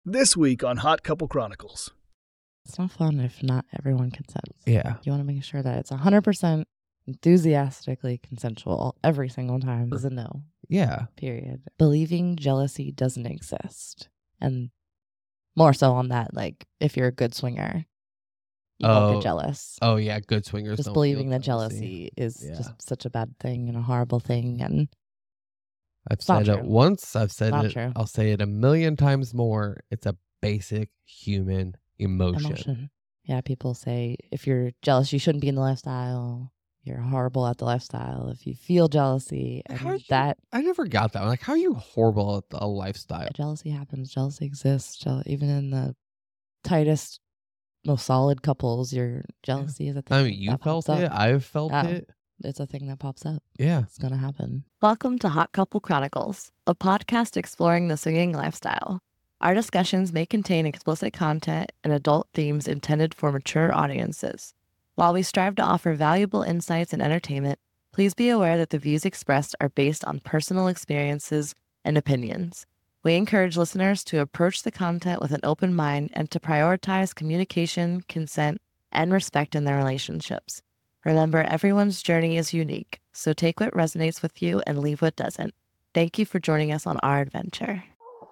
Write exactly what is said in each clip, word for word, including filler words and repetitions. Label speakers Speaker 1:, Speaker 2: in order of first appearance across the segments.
Speaker 1: This week on Hot Couple Chronicles.
Speaker 2: It's not fun if not everyone consents.
Speaker 3: Yeah.
Speaker 2: You want to make sure that it's one hundred percent enthusiastically consensual every single time is a no.
Speaker 3: Yeah.
Speaker 2: Period. Believing jealousy doesn't exist. And more so on that, like, if you're a good swinger, you won't
Speaker 3: Oh.
Speaker 2: get jealous.
Speaker 3: Oh, yeah. Good swingers.
Speaker 2: Just
Speaker 3: don't
Speaker 2: believing
Speaker 3: feel
Speaker 2: that jealousy is
Speaker 3: Yeah.
Speaker 2: just such a bad thing and a horrible thing. And
Speaker 3: I've
Speaker 2: It's not
Speaker 3: said it
Speaker 2: true.
Speaker 3: once. I've said
Speaker 2: Not
Speaker 3: it.
Speaker 2: true.
Speaker 3: I'll say it a million times more. It's a basic human emotion.
Speaker 2: emotion. Yeah, people say if you're jealous, you shouldn't be in the lifestyle. You're horrible at the lifestyle. If you feel jealousy, and
Speaker 3: How you-
Speaker 2: that
Speaker 3: I never got that one. Like, how are you horrible at the lifestyle?
Speaker 2: jealousy happens. Jealousy exists. Jeal- even in the tightest, most solid couples, your jealousy is a thing.
Speaker 3: I mean, you
Speaker 2: that pops
Speaker 3: felt it.
Speaker 2: up.
Speaker 3: I've felt
Speaker 2: Yeah.
Speaker 3: it.
Speaker 2: It's a thing that pops up.
Speaker 3: Yeah.
Speaker 2: It's gonna happen.
Speaker 4: Welcome to Hot Couple Chronicles, a podcast exploring the swinging lifestyle. Our discussions may contain explicit content and adult themes intended for mature audiences. While we strive to offer valuable insights and entertainment, please be aware that the views expressed are based on personal experiences and opinions. We encourage listeners to approach the content with an open mind and to prioritize communication, consent, and respect in their relationships. Remember, everyone's journey is unique, so take what resonates with you and leave what doesn't. Thank you for joining us on our adventure.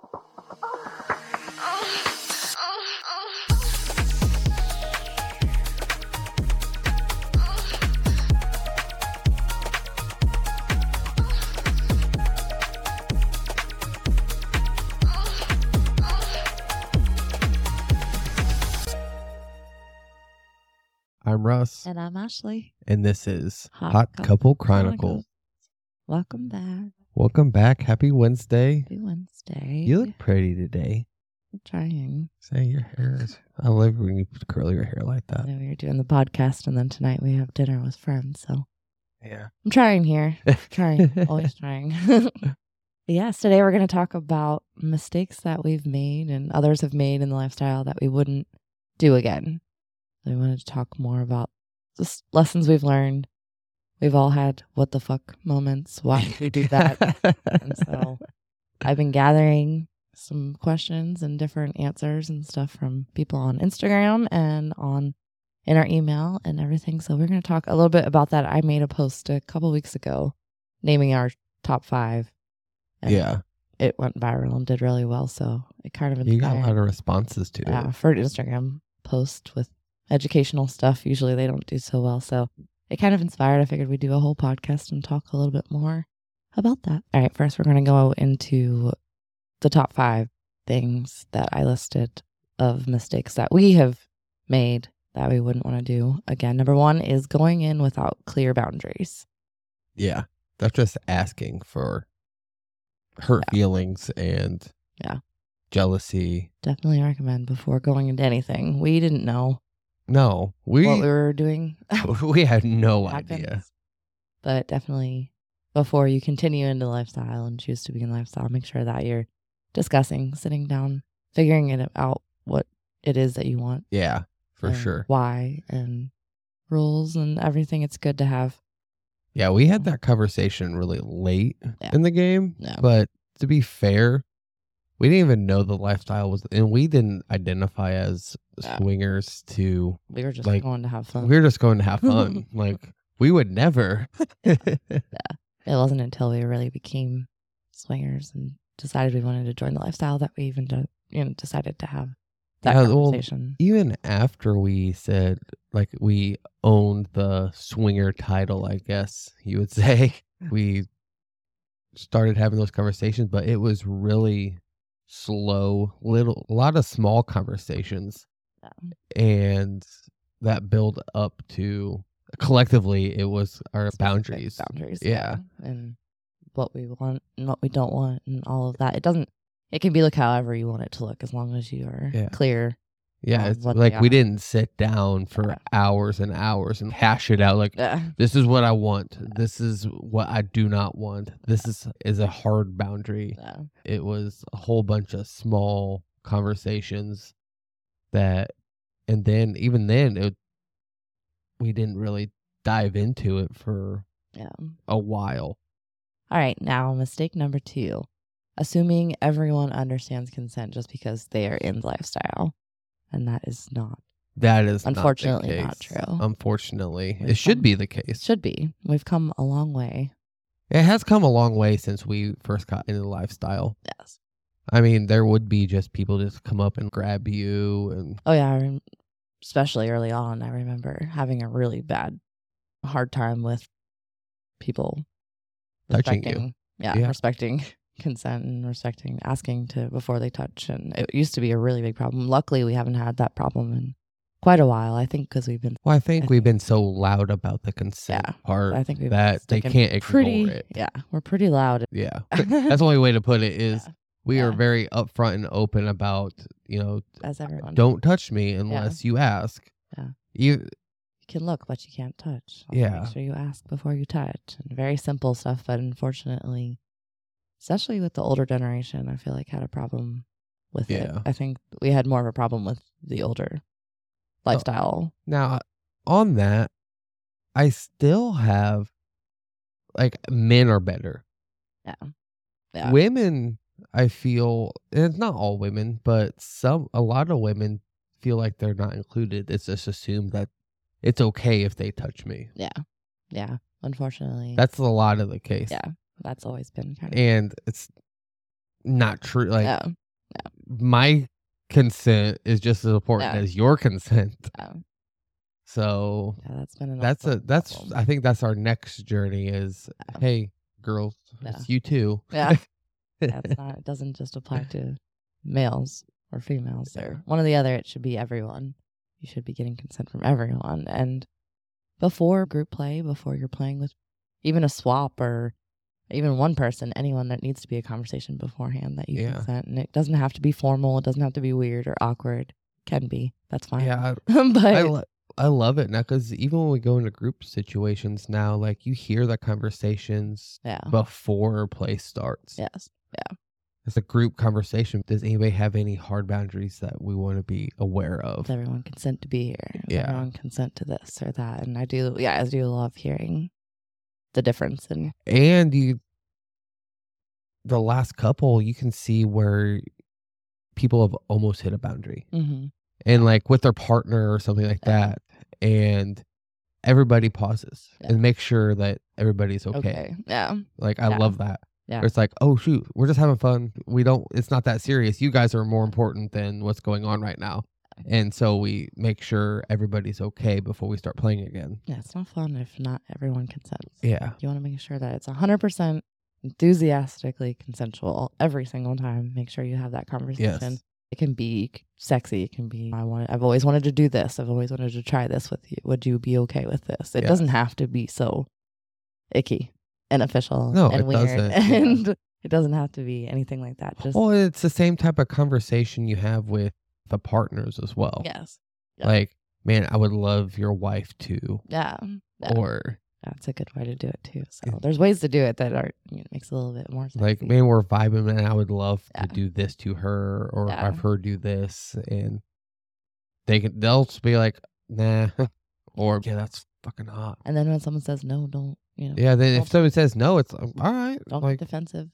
Speaker 3: I'm Russ,
Speaker 2: And I'm Ashley.
Speaker 3: and this is
Speaker 2: Hot
Speaker 3: Hot,
Speaker 2: Couple
Speaker 3: Couple
Speaker 2: Chronicles.
Speaker 3: Chronicles.
Speaker 2: Welcome back.
Speaker 3: Welcome back. Happy Wednesday.
Speaker 2: Happy Wednesday.
Speaker 3: You look pretty today.
Speaker 2: I'm trying.
Speaker 3: Say your hair is. I love when you curl your hair like
Speaker 2: I
Speaker 3: that.
Speaker 2: know we were doing the podcast, and then tonight we have dinner with friends. So
Speaker 3: Yeah.
Speaker 2: I'm trying here. Trying. Always trying. Yes, today we're going to talk about mistakes that we've made and others have made in the lifestyle that we wouldn't do again. We wanted to talk more about just lessons we've learned. We've all had what the fuck moments. Why did we do that? And so I've been gathering some questions and different answers and stuff from people on Instagram and on in our email and everything. So we're going to talk a little bit about that. I made a post a couple weeks ago naming our top five. And
Speaker 3: Yeah.
Speaker 2: it went viral and did really well. So it kind of
Speaker 3: You got a
Speaker 2: inspired.
Speaker 3: lot of responses to
Speaker 2: Yeah,
Speaker 3: it.
Speaker 2: for an Instagram post with educational stuff. Usually they don't do so well. So it kind of inspired. I figured we'd do a whole podcast and talk a little bit more about that. All right, first we're going to go into the top five things that I listed of mistakes that we have made that we wouldn't want to do again. Number one is going in without clear boundaries.
Speaker 3: Yeah. That's just asking for hurt
Speaker 2: Yeah.
Speaker 3: feelings and
Speaker 2: Yeah.
Speaker 3: jealousy.
Speaker 2: Definitely recommend before going into anything. We didn't know
Speaker 3: No, we
Speaker 2: what we were doing.
Speaker 3: we had no
Speaker 2: happens.
Speaker 3: idea.
Speaker 2: But definitely before you continue into lifestyle and choose to be in lifestyle, make sure that you're discussing, sitting down, figuring it out what it is that you want.
Speaker 3: Yeah, for
Speaker 2: and
Speaker 3: sure.
Speaker 2: Why and rules and everything. It's good to have.
Speaker 3: Yeah, we had that conversation really late
Speaker 2: Yeah.
Speaker 3: in the game.
Speaker 2: Yeah.
Speaker 3: But to be fair, we didn't even know the lifestyle was, and we didn't identify as
Speaker 2: Yeah.
Speaker 3: swingers to,
Speaker 2: We were just
Speaker 3: Like,
Speaker 2: going to have fun.
Speaker 3: we were just going to have fun. Like, we would never.
Speaker 2: It wasn't until we really became swingers and decided we wanted to join the lifestyle that we even de- you know, decided to have that
Speaker 3: Yeah, well,
Speaker 2: conversation.
Speaker 3: Even after we said, like, we owned the swinger title, I guess you would say, we started having those conversations, but it was really slow, little, a lot of small conversations.
Speaker 2: Yeah.
Speaker 3: And that build up to, collectively, it was our boundaries.
Speaker 2: Boundaries.
Speaker 3: Yeah.
Speaker 2: And what we want and what we don't want and all of that. It doesn't, it can be look however you want it to look as long as you are
Speaker 3: Yeah.
Speaker 2: clear.
Speaker 3: Yeah,
Speaker 2: on
Speaker 3: it's
Speaker 2: what
Speaker 3: like
Speaker 2: they
Speaker 3: we
Speaker 2: are.
Speaker 3: didn't sit down for
Speaker 2: Yeah.
Speaker 3: hours and hours and hash it out. Like,
Speaker 2: Yeah.
Speaker 3: this is what I want. This is what I do not want. This is is a hard boundary.
Speaker 2: Yeah.
Speaker 3: It was a whole bunch of small conversations that, and then even then, it we didn't really dive into it for
Speaker 2: Yeah.
Speaker 3: a while.
Speaker 2: All right. Now, mistake number two assuming everyone understands consent just because they are in the lifestyle. And that is not.
Speaker 3: That is
Speaker 2: Unfortunately
Speaker 3: not, the
Speaker 2: not
Speaker 3: case.
Speaker 2: true.
Speaker 3: Unfortunately.
Speaker 2: We've
Speaker 3: It should
Speaker 2: come-
Speaker 3: be the case.
Speaker 2: Should be. We've come a long way.
Speaker 3: It has come a long way since we first got into the lifestyle.
Speaker 2: Yes.
Speaker 3: I mean, there would be just people just come up and grab you and
Speaker 2: Oh, yeah. I rem- especially early on, I remember having a really bad, hard time with people
Speaker 3: Touching you.
Speaker 2: respecting, yeah,
Speaker 3: Yeah.
Speaker 2: respecting consent and respecting asking to before they touch. And it used to be a really big problem. Luckily, we haven't had that problem in quite a while. I think because we've been,
Speaker 3: well, I think
Speaker 2: I
Speaker 3: we've
Speaker 2: think-
Speaker 3: been so loud about the consent
Speaker 2: Yeah,
Speaker 3: part
Speaker 2: I think we've
Speaker 3: that they
Speaker 2: sticking
Speaker 3: can't ignore
Speaker 2: pretty,
Speaker 3: it.
Speaker 2: yeah, we're pretty loud.
Speaker 3: Yeah. That's the only way to put it is
Speaker 2: Yeah.
Speaker 3: we are
Speaker 2: Yeah.
Speaker 3: very upfront and open about, you know,
Speaker 2: As everyone,
Speaker 3: don't touch me unless you ask.
Speaker 2: Yeah.
Speaker 3: You
Speaker 2: you can look, but you can't touch. So
Speaker 3: Yeah.
Speaker 2: make sure you ask before you touch. And very simple stuff, but unfortunately, especially with the older generation, I feel like had a problem with it.
Speaker 3: Yeah.
Speaker 2: I think we had more of a problem with the older lifestyle.
Speaker 3: now on that, I still have like men are better.
Speaker 2: Yeah. Yeah.
Speaker 3: Women, I feel, and it's not all women, but some a lot of women feel like they're not included. It's just assumed that it's okay if they touch me.
Speaker 2: Yeah. Yeah. Unfortunately.
Speaker 3: That's a lot of the case.
Speaker 2: yeah. That's always been kind of
Speaker 3: And it's not true. Like
Speaker 2: yeah.
Speaker 3: my consent is just as important
Speaker 2: Yeah.
Speaker 3: as your consent.
Speaker 2: Yeah.
Speaker 3: So
Speaker 2: Yeah, that's been an
Speaker 3: that's a
Speaker 2: ongoing
Speaker 3: that's
Speaker 2: problem.
Speaker 3: I think that's our next journey is
Speaker 2: Yeah.
Speaker 3: hey girls,
Speaker 2: Yeah.
Speaker 3: it's you too.
Speaker 2: Yeah. That's not. It doesn't just apply to males or females or one or the other. It should be everyone. You should be getting consent from everyone. And before group play, before you're playing with even a swap or even one person, anyone, that needs to be a conversation beforehand that you
Speaker 3: Yeah.
Speaker 2: consent. And it doesn't have to be formal. It doesn't have to be weird or awkward. Can be. That's fine.
Speaker 3: Yeah,
Speaker 2: but
Speaker 3: I lo- I love it now because even when we go into group situations now, like you hear the conversations
Speaker 2: yeah.
Speaker 3: before play starts.
Speaker 2: Yes.
Speaker 3: It's a group conversation. Does anybody have any hard boundaries that we want to be aware of?
Speaker 2: Does everyone consent to be here? Does
Speaker 3: Yeah.
Speaker 2: everyone consent to this or that? And I do, yeah, I do love hearing the difference in
Speaker 3: And you, the last couple, you can see where people have almost hit a boundary,
Speaker 2: mm-hmm.
Speaker 3: and like with their partner or something like
Speaker 2: Yeah.
Speaker 3: that, and everybody pauses
Speaker 2: Yeah.
Speaker 3: and make sure that everybody's okay.
Speaker 2: okay. Yeah.
Speaker 3: Like I
Speaker 2: Yeah.
Speaker 3: love that.
Speaker 2: Yeah.
Speaker 3: Where it's like, oh shoot, we're just having fun. We don't. It's not that serious. You guys are more important than what's going on right now, and so we make sure everybody's okay before we start playing again.
Speaker 2: Yeah. It's not fun if not everyone consents.
Speaker 3: Yeah.
Speaker 2: You want to make sure that it's one hundred percent enthusiastically consensual every single time. Make sure you have that conversation.
Speaker 3: Yes.
Speaker 2: It can be sexy. It can be, I want, I've always wanted to do this. I've always wanted to try this with you. Would you be okay with this? It
Speaker 3: Yes.
Speaker 2: doesn't have to be so icky and official
Speaker 3: No,
Speaker 2: and
Speaker 3: it
Speaker 2: weird.
Speaker 3: doesn't, yeah.
Speaker 2: And it doesn't have to be anything like that. Just,
Speaker 3: Well, it's the same type of conversation you have with the partners as well.
Speaker 2: yes. Yeah.
Speaker 3: Like, man, I would love your wife to,
Speaker 2: Yeah. Yeah.
Speaker 3: or
Speaker 2: That's a good way to do it too. So
Speaker 3: Yeah.
Speaker 2: there's ways to do it that are, you know, makes it a little bit more sexy.
Speaker 3: like, man, we're vibing, and I would love
Speaker 2: Yeah.
Speaker 3: to do this to her, or
Speaker 2: Yeah.
Speaker 3: have her do this, and they can, they'll just be like, nah, or yeah, that's fucking hot.
Speaker 2: And then when someone says no, don't, you know,
Speaker 3: Yeah, then
Speaker 2: Don't-
Speaker 3: if someone says no, it's like, all right,
Speaker 2: don't
Speaker 3: like
Speaker 2: get defensive.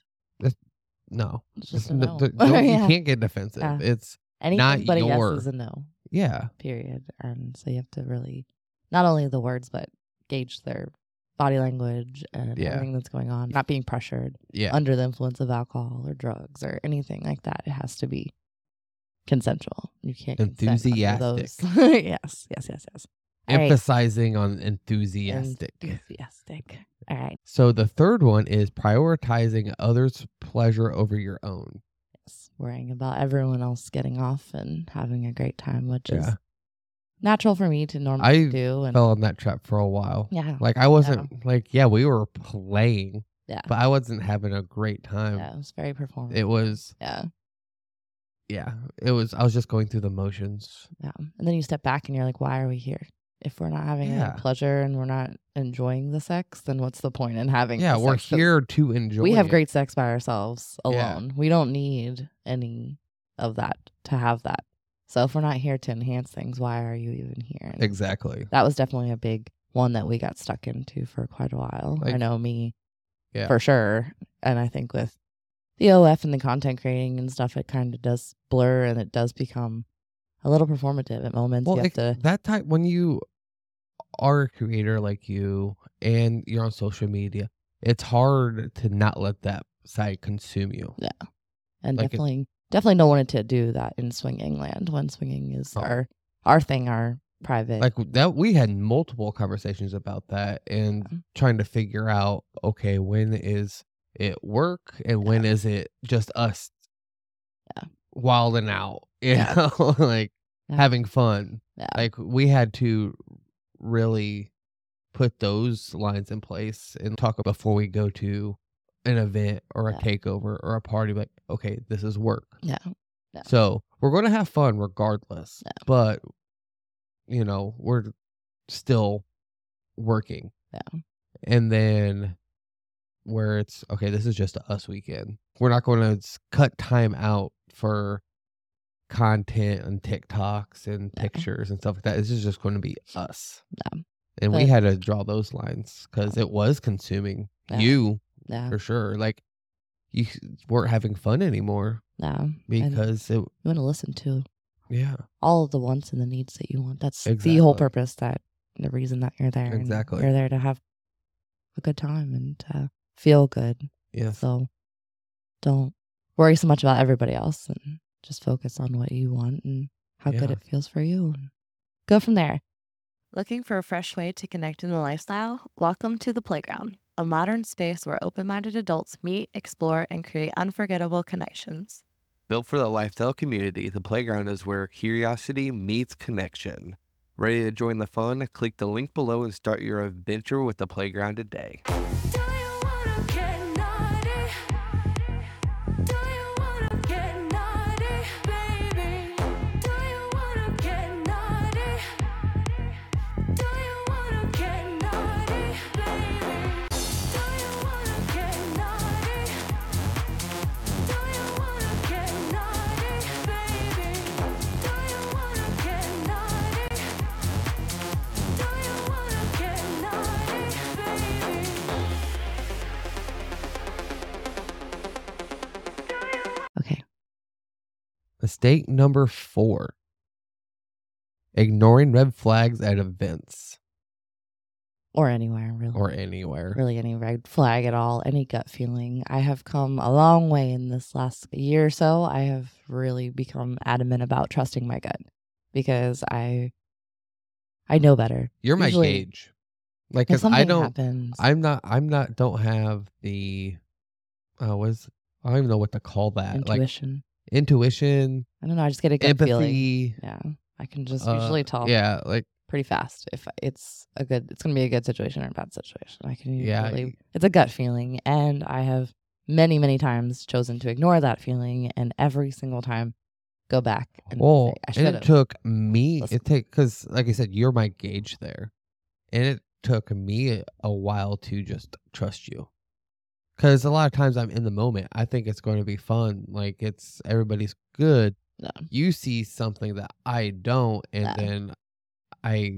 Speaker 3: no,
Speaker 2: It's just
Speaker 3: It's
Speaker 2: a
Speaker 3: n-
Speaker 2: no.
Speaker 3: th- don't-
Speaker 2: Yeah.
Speaker 3: you can't get defensive.
Speaker 2: Yeah.
Speaker 3: It's
Speaker 2: Anything
Speaker 3: not
Speaker 2: but a
Speaker 3: your-
Speaker 2: yes is a no,
Speaker 3: yeah,
Speaker 2: period. And so you have to really, not only the words, but gauge their body language and
Speaker 3: Yeah.
Speaker 2: everything that's going on. Not being pressured
Speaker 3: yeah,
Speaker 2: under the influence of alcohol or drugs or anything like that. It has to be consensual. You can't consent under those.
Speaker 3: Enthusiastic.
Speaker 2: yes, yes, yes, yes. All right.
Speaker 3: emphasizing on enthusiastic.
Speaker 2: Enthusiastic. All right.
Speaker 3: So the third one is prioritizing others' pleasure over your own.
Speaker 2: Yes. Worrying about everyone else getting off and having a great time, which is
Speaker 3: Yeah.
Speaker 2: natural for me to normally
Speaker 3: I
Speaker 2: do. And
Speaker 3: Fell in that trap for a while.
Speaker 2: yeah.
Speaker 3: Like I wasn't like, yeah, we were playing,
Speaker 2: Yeah.
Speaker 3: but I wasn't having a great time.
Speaker 2: Yeah. It was very performative.
Speaker 3: It was,
Speaker 2: yeah.
Speaker 3: yeah, it was, I was just going through the motions.
Speaker 2: Yeah. And then you step back and you're like, why are we here? If we're not having any
Speaker 3: Yeah.
Speaker 2: pleasure and we're not enjoying the sex, then what's the point in having
Speaker 3: Yeah,
Speaker 2: the
Speaker 3: we're
Speaker 2: sex? 'Cause
Speaker 3: here to enjoy.
Speaker 2: We have
Speaker 3: it.
Speaker 2: great sex by ourselves
Speaker 3: Yeah.
Speaker 2: alone. We don't need any of that to have that. So if we're not here to enhance things, why are you even here? And
Speaker 3: Exactly.
Speaker 2: that was definitely a big one that we got stuck into for quite a while. I
Speaker 3: Like-
Speaker 2: know me
Speaker 3: Yeah.
Speaker 2: for sure. And I think with the O F and the content creating and stuff, it kind of does blur and it does become a little performative at moments.
Speaker 3: Well,
Speaker 2: you have
Speaker 3: it-
Speaker 2: to,
Speaker 3: that type when you are a creator like you and you're on social media, it's hard to not let that side consume you.
Speaker 2: and
Speaker 3: like it-
Speaker 2: definitely, definitely don't want it to do that in swinging land when swinging is
Speaker 3: Oh.
Speaker 2: our, our thing, our private.
Speaker 3: Like that, we had multiple conversations about that and
Speaker 2: Yeah.
Speaker 3: trying to figure out, okay, when is it work and when is it just us
Speaker 2: Yeah.
Speaker 3: wilding out, you
Speaker 2: Yeah.
Speaker 3: know, like
Speaker 2: Yeah.
Speaker 3: having fun.
Speaker 2: Yeah.
Speaker 3: Like we had to really put those lines in place and talk before we go to an event or a
Speaker 2: Yeah.
Speaker 3: takeover or a party. Like, okay, this is work.
Speaker 2: yeah. Yeah.
Speaker 3: So we're going to have fun regardless,
Speaker 2: Yeah.
Speaker 3: but you know, we're still working.
Speaker 2: Yeah.
Speaker 3: And then where it's okay, this is just a us weekend. We're not going to cut time out for content and TikToks and
Speaker 2: Yeah.
Speaker 3: pictures and stuff like that. This is just going to be us.
Speaker 2: Yeah.
Speaker 3: And we
Speaker 2: But-
Speaker 3: had to draw those lines because it was consuming
Speaker 2: Yeah.
Speaker 3: you
Speaker 2: Yeah.
Speaker 3: for sure. Like you weren't having fun anymore
Speaker 2: Yeah. And
Speaker 3: because it,
Speaker 2: you want to listen to
Speaker 3: yeah,
Speaker 2: all of the wants and the needs that you want. That's the
Speaker 3: Exactly.
Speaker 2: whole purpose, that the reason that you're there. and
Speaker 3: Exactly.
Speaker 2: You're there to have a good time and to feel good.
Speaker 3: yes.
Speaker 2: So don't worry so much about everybody else and just focus on what you want and how good
Speaker 3: Yeah.
Speaker 2: it feels for you. And go from there.
Speaker 4: Looking for a fresh way to connect in the lifestyle? Welcome to The Playground, a modern space where open-minded adults meet, explore, and create unforgettable connections.
Speaker 5: Built for the lifestyle community, the playground is where curiosity meets connection. Ready to join the fun? Click the link below and start your adventure with the playground today.
Speaker 6: Do you wanna get naughty? Do you wanna get naughty, baby? Do you wanna get naughty? Do you wanna get naughty, baby? Do you wanna get naughty? Do you wanna get naughty, baby? Do you wanna get naughty? Do you wanna get naughty, baby?
Speaker 2: Okay.
Speaker 3: Mistake number four. Ignoring red flags at events
Speaker 2: Or anywhere, really.
Speaker 3: or anywhere.
Speaker 2: Really any red flag at all, any gut feeling. I have come a long way in this last year or so. I have really become adamant about trusting my gut because I I know better.
Speaker 3: You're my
Speaker 2: Usually,
Speaker 3: gauge. Like,
Speaker 2: If
Speaker 3: cause
Speaker 2: something
Speaker 3: I don't,
Speaker 2: happens,
Speaker 3: I'm not, I'm not, don't have the, uh, what is, I don't even know what to call that.
Speaker 2: intuition.
Speaker 3: Like intuition,
Speaker 2: I don't know. I just get a gut feeling.
Speaker 3: empathy.
Speaker 2: Yeah. I can just
Speaker 3: uh,
Speaker 2: usually tell
Speaker 3: Yeah. Like,
Speaker 2: pretty fast if it's a good, it's going to be a good situation or a bad situation. I can
Speaker 3: Yeah,
Speaker 2: usually,
Speaker 3: y-
Speaker 2: it's a gut feeling. And I have many, many times chosen to ignore that feeling and every single time go back and
Speaker 3: well,
Speaker 2: say, I
Speaker 3: and
Speaker 2: should
Speaker 3: it
Speaker 2: have.
Speaker 3: took me,
Speaker 2: Listen.
Speaker 3: it take, cause like I said, you're my gauge there. And it took me a, a while to just trust you. Cause a lot of times I'm in the moment. I think it's going to be fun. Like it's, everybody's good.
Speaker 2: No.
Speaker 3: You see something that I don't, and
Speaker 2: Yeah.
Speaker 3: then I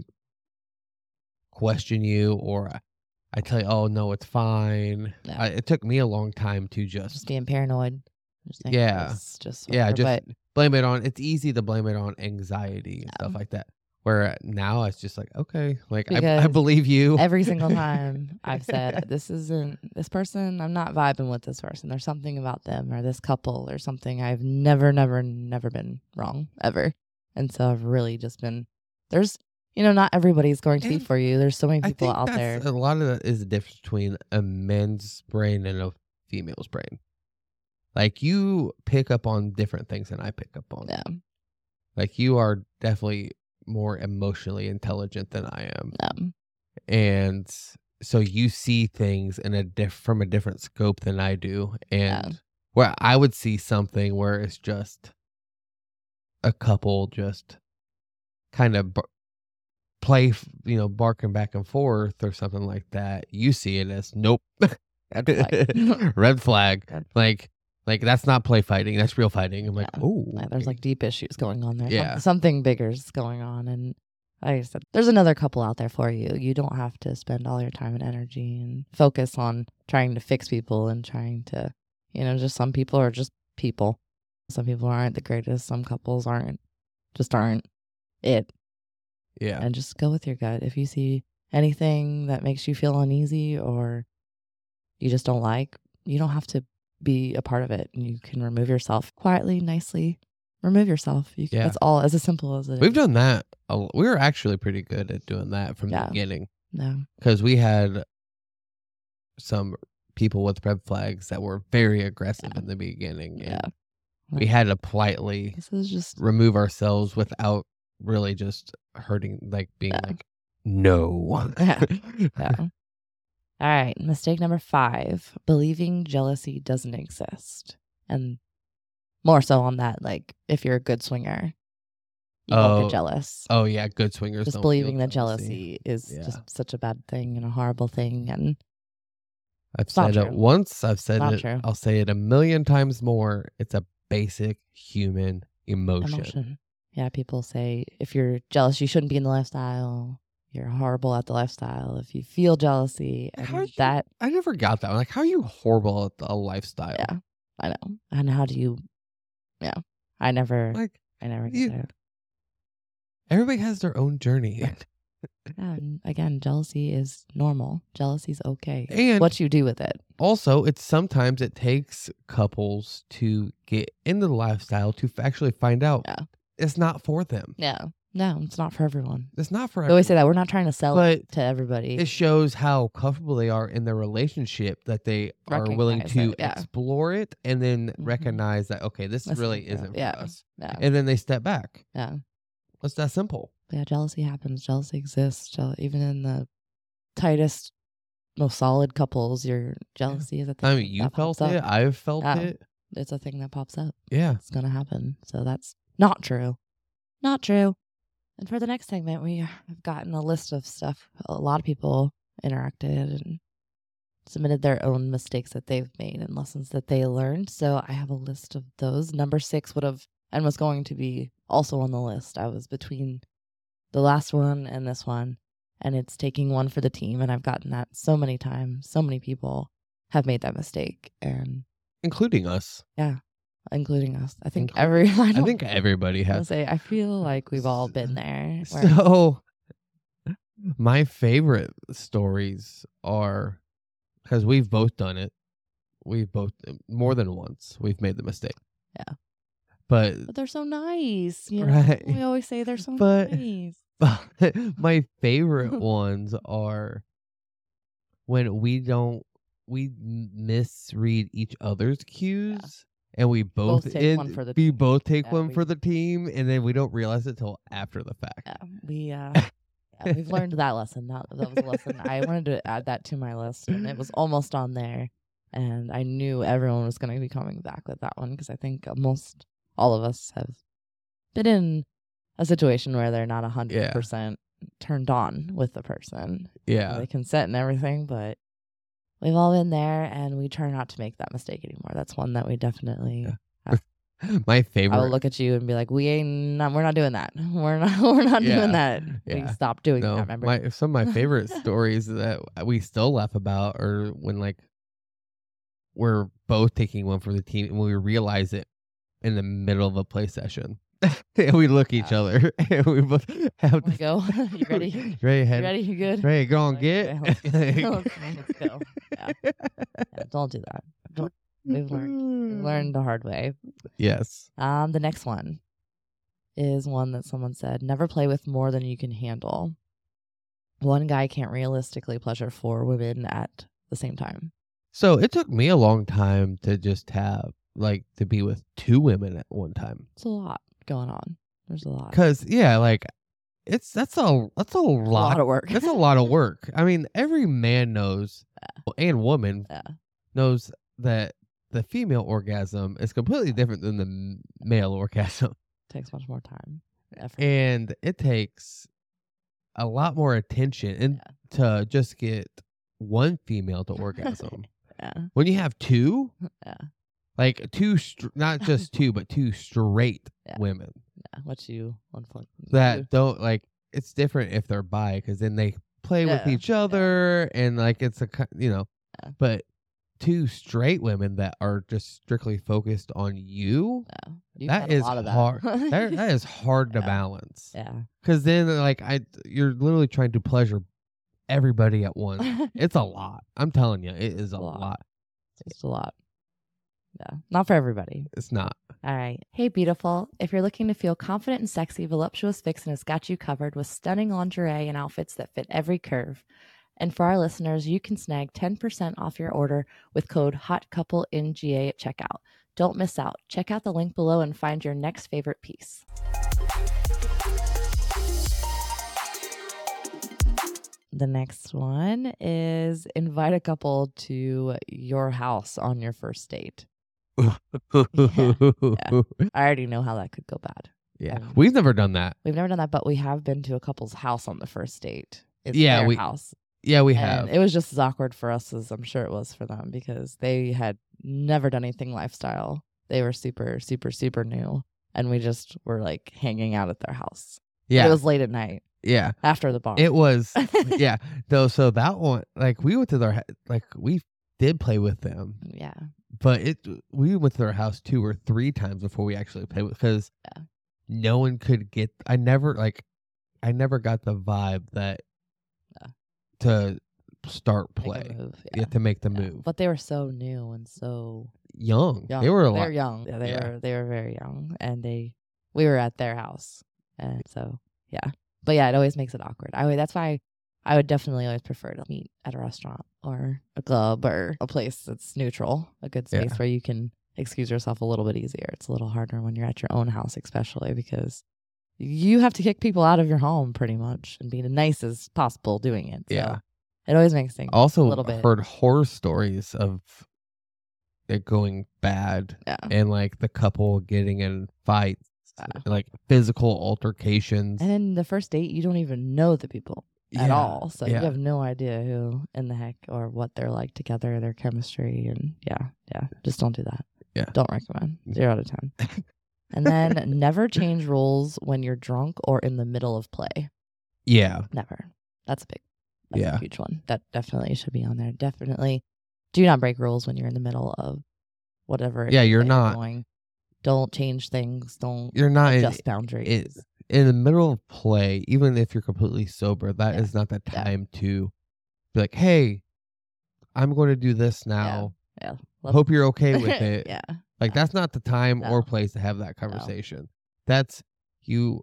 Speaker 3: question you, or I- I tell you, "Oh no, it's fine."
Speaker 2: Yeah.
Speaker 3: I, it took me a long time to just,
Speaker 2: Just being paranoid. Just think
Speaker 3: Yeah.
Speaker 2: It's just
Speaker 3: Yeah,
Speaker 2: whatever,
Speaker 3: just blame it on. It's easy to blame it on anxiety and stuff
Speaker 2: Yeah.
Speaker 3: like that. Where now it's just like, okay, like I, I
Speaker 2: Because
Speaker 3: believe you.
Speaker 2: but every single time I've said, this isn't this person, I'm not vibing with this person. There's something about them or this couple or something. I've never, never, never been wrong ever. And so I've really just been, there's, you know, not everybody's going to be
Speaker 3: And
Speaker 2: for you. There's so many
Speaker 3: I
Speaker 2: people
Speaker 3: think
Speaker 2: out
Speaker 3: that's
Speaker 2: there.
Speaker 3: a lot of that is the difference between a man's brain and a female's brain. Like you pick up on different things than I pick up on.
Speaker 2: Yeah.
Speaker 3: Like you are definitely more emotionally intelligent than I am.
Speaker 2: Um,
Speaker 3: And so you see things in a diff- from a different scope than I do. And
Speaker 2: Yeah.
Speaker 3: where I would see something where it's just a couple just kind of b- play, f- you know, barking back and forth or something like that. You see it as nope.
Speaker 2: Red flag.
Speaker 3: Red flag.
Speaker 2: Red-
Speaker 3: Like, like that's not play fighting. That's real fighting. I'm like,
Speaker 2: Yeah.
Speaker 3: oh,
Speaker 2: yeah, there's like deep issues going on there. Some-
Speaker 3: Yeah.
Speaker 2: Something bigger is going on. And like I said, there's another couple out there for you. You don't have to spend all your time and energy and focus on trying to fix people and trying to, You know, just some people are just people. Some people aren't the greatest. Some couples aren't, just aren't it.
Speaker 3: Yeah.
Speaker 2: And just go with your gut. If you see anything that makes you feel uneasy or you just don't like, you don't have to be a part of it. You can remove yourself quietly, nicely. Remove yourself. You can,
Speaker 3: Yeah.
Speaker 2: That's all, as as simple as it
Speaker 3: We've
Speaker 2: is.
Speaker 3: done that. a l- We were actually pretty good at doing that from
Speaker 2: Yeah.
Speaker 3: the beginning
Speaker 2: No.
Speaker 3: because we had some people with red flags that were very aggressive
Speaker 2: Yeah.
Speaker 3: in the beginning.
Speaker 2: Yeah.
Speaker 3: And we had to politely
Speaker 2: This is just
Speaker 3: remove ourselves without really just hurting, like being
Speaker 2: Yeah.
Speaker 3: like, no.
Speaker 2: Yeah. Yeah. All right. Mistake number five, believing jealousy doesn't exist. And more so on that, like, if you're a good swinger, you don't
Speaker 3: Oh,
Speaker 2: get jealous.
Speaker 3: Oh, yeah. Good swingers.
Speaker 2: Just
Speaker 3: don't
Speaker 2: believing
Speaker 3: feel
Speaker 2: that jealousy is
Speaker 3: Yeah.
Speaker 2: just such a bad thing and a horrible thing. And
Speaker 3: I've
Speaker 2: not
Speaker 3: said it
Speaker 2: true.
Speaker 3: once. I've said
Speaker 2: Not
Speaker 3: it.
Speaker 2: true.
Speaker 3: I'll say it a million times more. It's a basic human emotion.
Speaker 2: emotion. Yeah, people say if you're jealous, you shouldn't be in the lifestyle. You're horrible at the lifestyle. If you feel jealousy, and
Speaker 3: How you-
Speaker 2: that,
Speaker 3: I never got that one. Like, how are you horrible at the lifestyle?
Speaker 2: yeah, I know. And how do you, yeah, I never,
Speaker 3: Like,
Speaker 2: I never get
Speaker 3: you-
Speaker 2: there.
Speaker 3: everybody has their own journey.
Speaker 2: Yeah, and again, jealousy is normal. Jealousy's okay.
Speaker 3: And-
Speaker 2: what you do with it.
Speaker 3: Also, it's sometimes it takes couples to get into the lifestyle to f- actually find out
Speaker 2: Yeah.
Speaker 3: it's not for them.
Speaker 2: Yeah, no, it's not for everyone.
Speaker 3: It's not for
Speaker 2: They always say
Speaker 3: everyone.
Speaker 2: that we're not trying to sell
Speaker 3: But
Speaker 2: it to everybody.
Speaker 3: It shows how comfortable they are in their relationship that they are willing
Speaker 2: Recognize
Speaker 3: to
Speaker 2: it, yeah.
Speaker 3: explore it and then
Speaker 2: Mhm.
Speaker 3: recognize that, okay, this
Speaker 2: This
Speaker 3: really
Speaker 2: isn't
Speaker 3: isn't for
Speaker 2: yeah.
Speaker 3: us.
Speaker 2: yeah,
Speaker 3: And then they step back.
Speaker 2: yeah.
Speaker 3: It's that simple.
Speaker 2: Yeah, jealousy happens. Jealousy exists. Jeal- even in the tightest, most solid couples, your jealousy is a thing.
Speaker 3: I mean, you
Speaker 2: that pops
Speaker 3: felt it.
Speaker 2: up.
Speaker 3: I've felt
Speaker 2: Yeah.
Speaker 3: it.
Speaker 2: It's a thing that pops up.
Speaker 3: Yeah.
Speaker 2: It's gonna happen. So that's not true. Not true. And for the next segment, we have gotten a list of stuff. A lot of people interacted and submitted their own mistakes that they've made and lessons that they learned. So I have a list of those. Number six would have and was going to be also on the list. I was between the last one and this one, and it's taking one for the team. And I've gotten that so many times. So many people have made that mistake, and
Speaker 3: Including us.
Speaker 2: including us. I think
Speaker 3: Inclu-
Speaker 2: every. I,
Speaker 3: I
Speaker 2: don't-
Speaker 3: think everybody
Speaker 2: I
Speaker 3: has.
Speaker 2: say I feel like we've all been there. where-
Speaker 3: So, my favorite stories are because we've both done it. We've both, more than once, we've made the mistake.
Speaker 2: Yeah.
Speaker 3: But
Speaker 2: but they're so nice. You know?
Speaker 3: Right.
Speaker 2: We always say they're so
Speaker 3: But-
Speaker 2: nice.
Speaker 3: my favorite ones are when we don't, we m- misread each other's cues. And we both,
Speaker 2: Both take
Speaker 3: end-
Speaker 2: one for the
Speaker 3: we
Speaker 2: team.
Speaker 3: both take
Speaker 2: Yeah,
Speaker 3: one
Speaker 2: we-
Speaker 3: for the team, and then we don't realize it till after the fact.
Speaker 2: Yeah, we uh, yeah, we've learned that lesson. That that was a lesson. I wanted to add that to my list, and it was almost on there. And I knew everyone was going to be coming back with that one because I think almost all of us have been in a situation where they're not a hundred percent turned on with the person.
Speaker 3: Yeah.
Speaker 2: They consent and everything, but we've all been there, and we try not to make that mistake anymore. That's one that we definitely.
Speaker 3: My
Speaker 2: I
Speaker 3: favorite.
Speaker 2: will look at you and be like, "We ain't not. We're not doing that. We're not. We're not
Speaker 3: Yeah,
Speaker 2: doing that. We
Speaker 3: yeah.
Speaker 2: stopped doing
Speaker 3: No,
Speaker 2: that." Remember?
Speaker 3: my some of my favorite stories that we still laugh about are when like we're both taking one for the team and we realize it in the middle of a play session. And we look at each
Speaker 2: Yeah.
Speaker 3: other and we both have
Speaker 2: We go. You ready?
Speaker 3: You ready,
Speaker 2: You
Speaker 3: head?
Speaker 2: ready? You good?
Speaker 3: Ready, go on,
Speaker 2: Like,
Speaker 3: get.
Speaker 2: okay, let's, let's go. Yeah. Yeah, don't do that. Don't, we've learned. We've learned the hard way.
Speaker 3: Yes.
Speaker 2: Um, the next one is one that someone said: never play with more than you can handle. One guy can't realistically pleasure four women at the same time.
Speaker 3: So it took me a long time to just have like to be with two women at one time.
Speaker 2: It's a lot going on. There's a lot.
Speaker 3: Cause yeah, like it's that's a that's a
Speaker 2: A
Speaker 3: lot.
Speaker 2: lot of work.
Speaker 3: That's a lot of work. I mean, every man knows and woman
Speaker 2: Yeah.
Speaker 3: knows that the female orgasm is completely different than the m- male orgasm,
Speaker 2: takes much more time. Effort.
Speaker 3: and it takes a lot more attention and to just get one female to orgasm.
Speaker 2: Yeah.
Speaker 3: When you have two,
Speaker 2: Yeah.
Speaker 3: like two, str- not just two, but two straight
Speaker 2: Yeah.
Speaker 3: women
Speaker 2: Yeah. What you unfortunately
Speaker 3: that don't like. It's different if they're bi because then they play with
Speaker 2: Yeah.
Speaker 3: each other and like it's a ki- you know,
Speaker 2: Yeah.
Speaker 3: but two straight women that are just strictly focused on you,
Speaker 2: Yeah. You've
Speaker 3: that
Speaker 2: had a
Speaker 3: is
Speaker 2: lot of that.
Speaker 3: hard. that, that is hard to
Speaker 2: Yeah.
Speaker 3: balance.
Speaker 2: Yeah.
Speaker 3: Because then, like, I, you're literally trying to pleasure everybody at once. It's a lot. I'm telling you, it is a
Speaker 2: A lot.
Speaker 3: lot.
Speaker 2: It's just a lot. Yeah. Not for everybody.
Speaker 3: It's not.
Speaker 2: All right. Hey, beautiful. If you're looking to feel confident and sexy, Voluptuous Vixen has got you covered with stunning lingerie and outfits that fit every curve. And for our listeners, you can snag ten percent off your order with code HOTCOUPLENGA at checkout. Don't miss out. Check out the link below and find your next favorite piece. The next one is invite a couple to your house on your first date. I already know how that could go bad.
Speaker 3: Yeah.
Speaker 2: Um,
Speaker 3: We've never done that.
Speaker 2: We've never done that, but we have been to a couple's house on the first date. It's
Speaker 3: Yeah,
Speaker 2: their
Speaker 3: we-
Speaker 2: house.
Speaker 3: Yeah, we
Speaker 2: And
Speaker 3: have.
Speaker 2: it was just as awkward for us as I'm sure it was for them because they had never done anything lifestyle. They were super, super, super new. And we just were like hanging out at their house. But
Speaker 3: yeah.
Speaker 2: it was late at night
Speaker 3: yeah.
Speaker 2: after the bar.
Speaker 3: It was. yeah. Though, so that one, like, we went to their, like, we did play with them,
Speaker 2: yeah.
Speaker 3: but it, we went to their house two or three times before we actually played with, because
Speaker 2: Yeah.
Speaker 3: no one could get, I never, like, I never got the vibe that
Speaker 2: Yeah.
Speaker 3: to start
Speaker 2: Make a
Speaker 3: play,
Speaker 2: move,
Speaker 3: yeah,
Speaker 2: yeah.
Speaker 3: to make the
Speaker 2: Yeah.
Speaker 3: move.
Speaker 2: But they were so new and so
Speaker 3: young.
Speaker 2: young.
Speaker 3: They were a
Speaker 2: They're
Speaker 3: lot.
Speaker 2: young. Yeah, they
Speaker 3: Yeah.
Speaker 2: were they were very young. And they we were at their house. And so yeah. But yeah, it always makes it awkward. I would that's why I would definitely always prefer to meet at a restaurant or a club or a place that's neutral, a good space
Speaker 3: Yeah.
Speaker 2: where you can excuse yourself a little bit easier. It's a little harder when you're at your own house, especially because you have to kick people out of your home pretty much and be the nice as possible doing it. So
Speaker 3: Yeah.
Speaker 2: it always makes things
Speaker 3: Also,
Speaker 2: a little bit.
Speaker 3: heard horror stories of it going bad
Speaker 2: Yeah.
Speaker 3: and like the couple getting in fights,
Speaker 2: Yeah.
Speaker 3: like physical altercations.
Speaker 2: And then the first date, you don't even know the people at
Speaker 3: Yeah,
Speaker 2: all. So
Speaker 3: yeah.
Speaker 2: you have no idea who in the heck or what they're like together, their chemistry. And yeah, yeah. Just don't do that.
Speaker 3: Yeah.
Speaker 2: Don't recommend. Zero out of ten. And then never change rules when you're drunk or in the middle of play.
Speaker 3: Yeah.
Speaker 2: Never. That's a big, that's
Speaker 3: Yeah.
Speaker 2: a huge one. That definitely should be on there. Definitely do not break rules when you're in the middle of whatever. it
Speaker 3: Yeah,
Speaker 2: is
Speaker 3: you're
Speaker 2: that
Speaker 3: not-
Speaker 2: Doing. Don't change things. Don't
Speaker 3: You're not in,
Speaker 2: adjust boundaries.
Speaker 3: it, in the middle of play, even if you're completely sober, that is
Speaker 2: Yeah.
Speaker 3: not the
Speaker 2: Yeah.
Speaker 3: time to be like, hey, I'm going to do this now.
Speaker 2: yeah. Let's-
Speaker 3: Hope you're okay with it.
Speaker 2: yeah.
Speaker 3: Like, that's not the time
Speaker 2: No.
Speaker 3: or place to have that conversation. That's you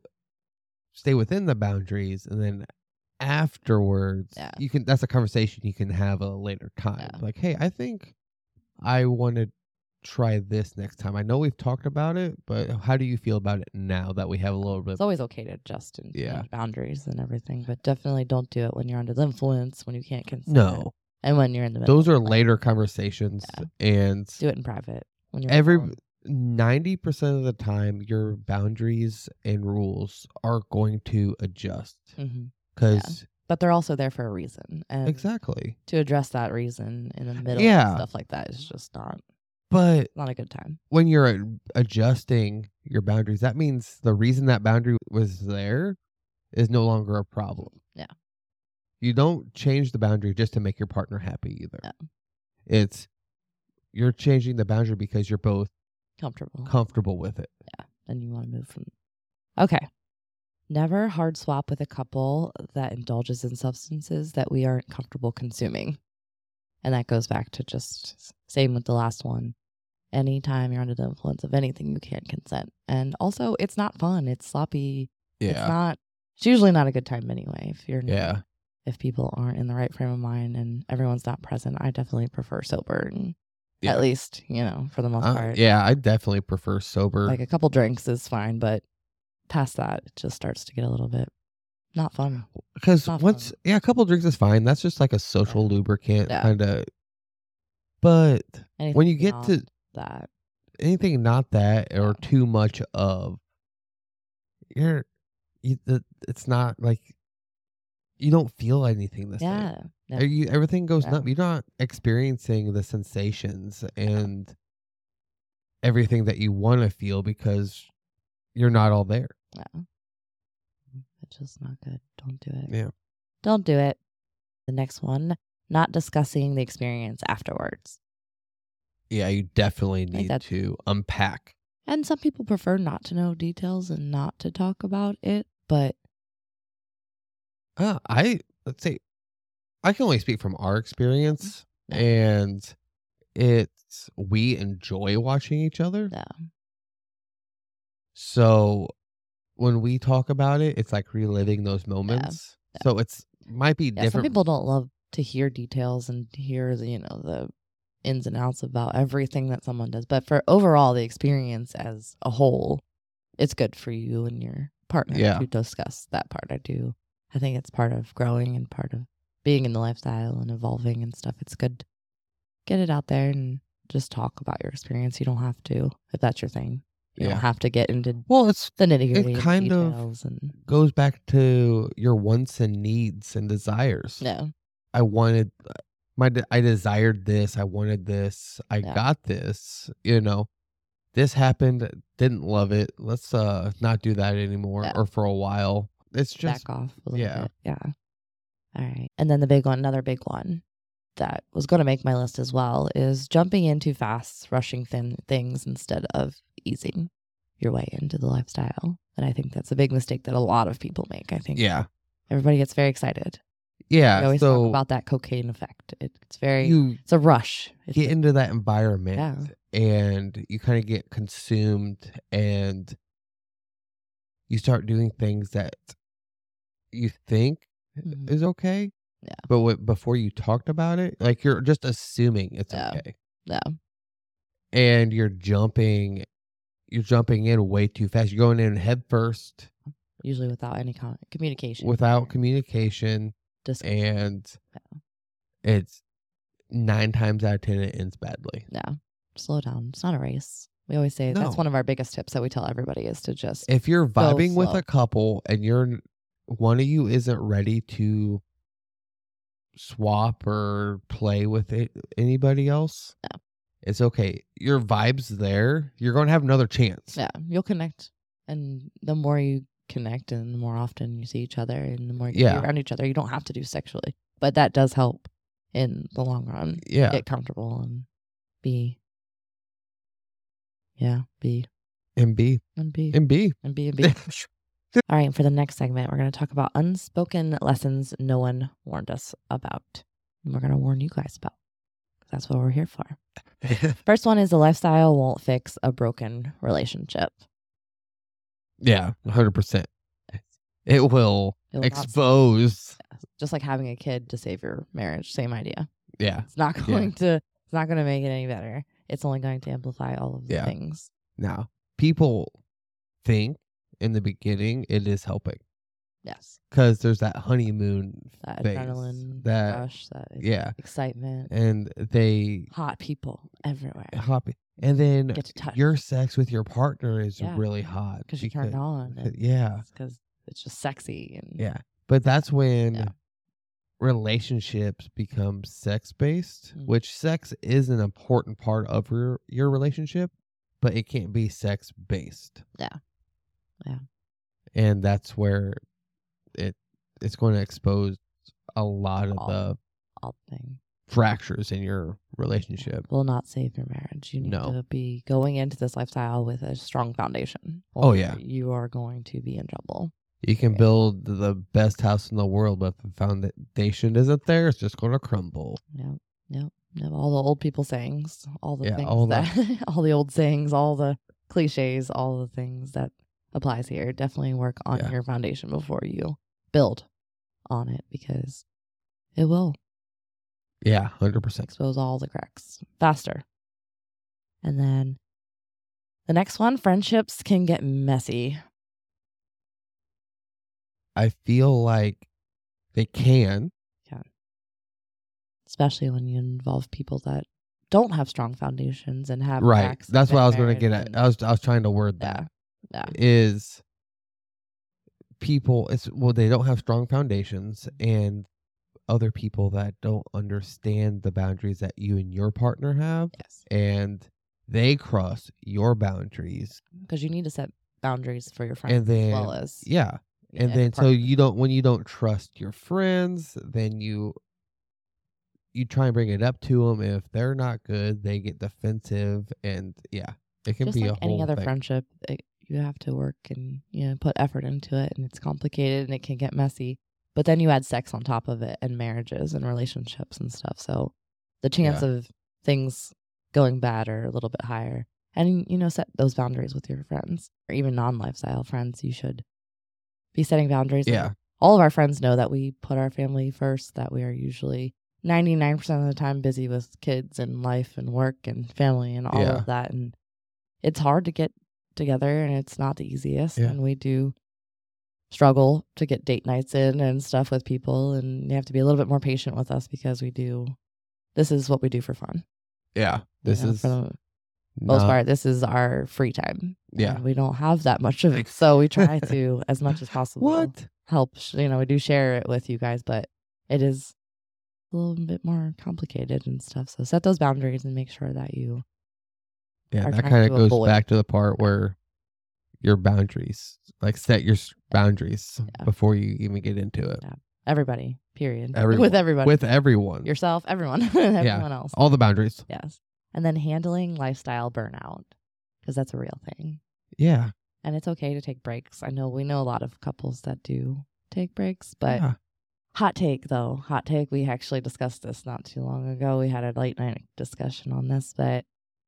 Speaker 3: stay within the boundaries, and then afterwards,
Speaker 2: Yeah.
Speaker 3: you can. That's a conversation you can have a later time.
Speaker 2: Yeah.
Speaker 3: Like, hey, I think I want to try this next time. I know we've talked about it, but how do you feel about it now that we have a little bit?
Speaker 2: It's always okay to adjust and
Speaker 3: Yeah.
Speaker 2: change boundaries and everything, but definitely don't do it when you're under the influence, when you can't consent.
Speaker 3: No,
Speaker 2: And when you're in the middle.
Speaker 3: those are
Speaker 2: of play.
Speaker 3: later conversations,
Speaker 2: Yeah.
Speaker 3: and
Speaker 2: Do it in private. When you're
Speaker 3: every
Speaker 2: alone.
Speaker 3: ninety percent of the time, your boundaries and rules are going to adjust
Speaker 2: Mhm.
Speaker 3: because
Speaker 2: But they're also there for a reason. And
Speaker 3: exactly.
Speaker 2: to address that reason in the middle
Speaker 3: Yeah.
Speaker 2: of stuff like that is just not
Speaker 3: But
Speaker 2: not a good time.
Speaker 3: when you're ad- adjusting your boundaries, that means the reason that boundary was there is no longer a problem.
Speaker 2: Yeah.
Speaker 3: You don't change the boundary just to make your partner happy either.
Speaker 2: No.
Speaker 3: It's you're changing the boundary because you're both
Speaker 2: Comfortable.
Speaker 3: comfortable with it.
Speaker 2: and you want to move from. Okay. Never hard swap with a couple that indulges in substances that we aren't comfortable consuming. And that goes back to just same with the last one. Anytime you're under the influence of anything, you can't consent. And also, it's not fun. It's sloppy. It's not, it's usually not a good time anyway. If you're,
Speaker 3: Yeah.
Speaker 2: if people aren't in the right frame of mind and everyone's not present, I definitely prefer sober. And
Speaker 3: Yeah.
Speaker 2: at least, you know, for the most
Speaker 3: Uh,
Speaker 2: part.
Speaker 3: yeah, I definitely prefer sober.
Speaker 2: Like a couple drinks is fine, but past that, it just starts to get a little bit not fun.
Speaker 3: Because
Speaker 2: not
Speaker 3: once,
Speaker 2: fun.
Speaker 3: yeah, a couple drinks is fine. That's just like a social lubricant
Speaker 2: Yeah.
Speaker 3: kind of. But
Speaker 2: Anything
Speaker 3: when you get
Speaker 2: beyond
Speaker 3: to
Speaker 2: that,
Speaker 3: anything not that or too much of, you're, you, the, it's not like you don't feel anything the
Speaker 2: yeah,
Speaker 3: same.
Speaker 2: yeah,
Speaker 3: Are you, everything goes
Speaker 2: Yeah.
Speaker 3: nuts. You're not experiencing the sensations and everything that you want to feel because you're not all there.
Speaker 2: yeah. It's just not good. Don't do it.
Speaker 3: Yeah.
Speaker 2: Don't do it. The next one, not discussing the experience afterwards.
Speaker 3: Yeah, you definitely need
Speaker 2: that-
Speaker 3: to unpack.
Speaker 2: And some people prefer not to know details and not to talk about it, but
Speaker 3: Uh, I let's say I can only speak from our experience,
Speaker 2: Yeah.
Speaker 3: and it's we enjoy watching each other.
Speaker 2: yeah,
Speaker 3: So when we talk about it, it's like reliving those moments.
Speaker 2: Yeah.
Speaker 3: So it's might be
Speaker 2: yeah. Some
Speaker 3: different.
Speaker 2: people don't love to hear details and hear the, you know, the ins and outs about everything that someone does. But for overall, the experience as a whole, it's good for you and your partner
Speaker 3: Yeah.
Speaker 2: to discuss that part. I do. I think it's part of growing and part of being in the lifestyle and evolving and stuff. It's good to get it out there and just talk about your experience. You don't have to, if that's your thing. You
Speaker 3: Yeah.
Speaker 2: don't have to get into
Speaker 3: Well, it's
Speaker 2: the nitty gritty
Speaker 3: kind of-
Speaker 2: details and
Speaker 3: goes back to your wants and needs and desires.
Speaker 2: no.
Speaker 3: I wanted my de- I desired this, I wanted this, I
Speaker 2: Yeah.
Speaker 3: got this, you know. This happened, didn't love it. Let's uh not do that anymore
Speaker 2: Yeah.
Speaker 3: or for a while. It's just
Speaker 2: back off a little
Speaker 3: yeah.
Speaker 2: bit. Yeah. All right. And then the big one, another big one that was going to make my list as well is jumping in too fast, rushing thin things instead of easing your way into the lifestyle. And I think that's a big mistake that a lot of people make. I think
Speaker 3: yeah.
Speaker 2: everybody gets very excited.
Speaker 3: Yeah.
Speaker 2: we always
Speaker 3: so
Speaker 2: talk about that cocaine effect. It, it's very,
Speaker 3: you
Speaker 2: it's a rush. It's
Speaker 3: get
Speaker 2: a-
Speaker 3: into that environment
Speaker 2: Yeah.
Speaker 3: and you kind of get consumed and you start doing things that you think
Speaker 2: Mhm.
Speaker 3: is okay.
Speaker 2: Yeah.
Speaker 3: But what, before you talked about it, like you're just assuming it's
Speaker 2: Yeah.
Speaker 3: okay.
Speaker 2: Yeah.
Speaker 3: And you're jumping you're jumping in way too fast. You're going in head first
Speaker 2: Usually without any con- communication.
Speaker 3: without
Speaker 2: or
Speaker 3: communication,
Speaker 2: discussion.
Speaker 3: and
Speaker 2: Yeah.
Speaker 3: it's nine times out of ten it ends badly.
Speaker 2: Yeah. Slow down. It's not a race. We always say that's
Speaker 3: No.
Speaker 2: one of our biggest tips that we tell everybody is to just
Speaker 3: If you're
Speaker 2: Go
Speaker 3: vibing with
Speaker 2: slow.
Speaker 3: a couple and you're one of you isn't ready to swap or play with it, anybody else,
Speaker 2: No.
Speaker 3: it's okay. Your vibe's there. You're going to have another chance.
Speaker 2: yeah, you'll connect. And the more you connect and the more often you see each other and the more you
Speaker 3: Yeah.
Speaker 2: be around each other, you don't have to do sexually. But that does help in the long run.
Speaker 3: Yeah.
Speaker 2: Get comfortable and be yeah, be
Speaker 3: And B.
Speaker 2: and be
Speaker 3: And B.
Speaker 2: and be and be. All right, for the next segment, we're going to talk about unspoken lessons no one warned us about. And we're going to warn you guys about. That's what we're here for. First one is the lifestyle won't fix a broken relationship.
Speaker 3: Yeah, one hundred percent. It will
Speaker 2: It will not-
Speaker 3: expose.
Speaker 2: Just like having a kid to save your marriage, same idea.
Speaker 3: Yeah.
Speaker 2: It's not going to it's not going to make it any better. It's only going to amplify all of the
Speaker 3: Yeah.
Speaker 2: things.
Speaker 3: Now, people think in the beginning it is helping
Speaker 2: Yes.
Speaker 3: because there's that honeymoon
Speaker 2: That
Speaker 3: phase,
Speaker 2: adrenaline
Speaker 3: that-
Speaker 2: rush, that
Speaker 3: yeah,
Speaker 2: excitement,
Speaker 3: and they
Speaker 2: hot people everywhere.
Speaker 3: hop, and then
Speaker 2: Get to touch.
Speaker 3: your sex with your partner is
Speaker 2: Yeah.
Speaker 3: really hot
Speaker 2: Because you're turned on. and
Speaker 3: Yeah,
Speaker 2: Because it's just sexy. And
Speaker 3: yeah, but that's when
Speaker 2: Yeah.
Speaker 3: relationships become sex based,
Speaker 2: Mm.
Speaker 3: which sex is an important part of your your relationship, but it can't be sex based.
Speaker 2: Yeah. Yeah.
Speaker 3: And that's where it it's going to expose a lot of
Speaker 2: All-
Speaker 3: the
Speaker 2: all thing
Speaker 3: fractures in your relationship.
Speaker 2: will not save your marriage. You need
Speaker 3: No.
Speaker 2: to be going into this lifestyle with a strong foundation.
Speaker 3: Oh,
Speaker 2: or
Speaker 3: yeah.
Speaker 2: You are going to be in trouble.
Speaker 3: You can build the best house in the world, but if the foundation isn't there, it's just going to crumble.
Speaker 2: Yep. Yep. Yep. All the old people sayings, all the
Speaker 3: Yeah,
Speaker 2: things
Speaker 3: all the-
Speaker 2: that, all the old sayings, all the cliches, all the things that applies here. Definitely work on
Speaker 3: Yeah.
Speaker 2: your foundation before you build on it because it will
Speaker 3: Yeah, one hundred percent.
Speaker 2: expose all the cracks faster. And then the next one, friendships can get messy.
Speaker 3: I feel like they can.
Speaker 2: Especially when you involve people that don't have strong foundations and have
Speaker 3: Right.
Speaker 2: cracks and
Speaker 3: That's what
Speaker 2: been
Speaker 3: I was going to
Speaker 2: married
Speaker 3: get at.
Speaker 2: and-
Speaker 3: I was I was trying to word
Speaker 2: yeah,
Speaker 3: that.
Speaker 2: yeah,
Speaker 3: Is people it's well they don't have strong foundations, and other people that don't understand the boundaries that you and your partner have,
Speaker 2: yes.
Speaker 3: and they cross your boundaries,
Speaker 2: Because you need to set boundaries for your friends
Speaker 3: and then
Speaker 2: as well as
Speaker 3: yeah, and
Speaker 2: your
Speaker 3: then so
Speaker 2: partner.
Speaker 3: you don't when you don't trust your friends, then you you try and bring it up to them. If they're not good, they get defensive, and yeah, it can
Speaker 2: Just
Speaker 3: be
Speaker 2: like
Speaker 3: a
Speaker 2: any
Speaker 3: whole
Speaker 2: other
Speaker 3: thing.
Speaker 2: friendship, it, you have to work and you know put effort into it, and it's complicated and it can get messy. But then you add sex on top of it, and marriages and relationships and stuff. So the chance
Speaker 3: Yeah.
Speaker 2: of things going bad are a little bit higher. And you know, set those boundaries with your friends or even non-lifestyle friends. You should be setting boundaries.
Speaker 3: Yeah.
Speaker 2: All of our friends know that we put our family first. That we are usually ninety-nine percent of the time busy with kids and life and work and family and all
Speaker 3: Yeah.
Speaker 2: of that. And it's hard to get together and it's not the easiest.
Speaker 3: Yeah.
Speaker 2: And we do struggle to get date nights in and stuff with people. And you have to be a little bit more patient with us because we do, this is what we do for fun.
Speaker 3: Yeah.
Speaker 2: you
Speaker 3: This
Speaker 2: know,
Speaker 3: is
Speaker 2: for the most
Speaker 3: not-
Speaker 2: part, this is our free time.
Speaker 3: Yeah.
Speaker 2: And we don't have that much of it. So we try to, as much as possible,
Speaker 3: What?
Speaker 2: help. sh- You know, we do share it with you guys, but it is a little bit more complicated and stuff. So set those boundaries and make sure that you
Speaker 3: Yeah,
Speaker 2: are
Speaker 3: that
Speaker 2: trying
Speaker 3: kind
Speaker 2: to
Speaker 3: of goes
Speaker 2: avoid.
Speaker 3: back to the part where your boundaries, like set your s- boundaries
Speaker 2: Yeah.
Speaker 3: before you even get into it.
Speaker 2: everybody, period.
Speaker 3: Everyone.
Speaker 2: With everybody.
Speaker 3: With everyone.
Speaker 2: yourself, everyone, everyone else.
Speaker 3: All the boundaries.
Speaker 2: Yes. And then handling lifestyle burnout because that's a real thing.
Speaker 3: Yeah.
Speaker 2: And it's okay to take breaks. I know we know a lot of couples that do take breaks, but
Speaker 3: yeah.
Speaker 2: hot take though, hot take. We actually discussed this not too long ago. We had a late night discussion on this, but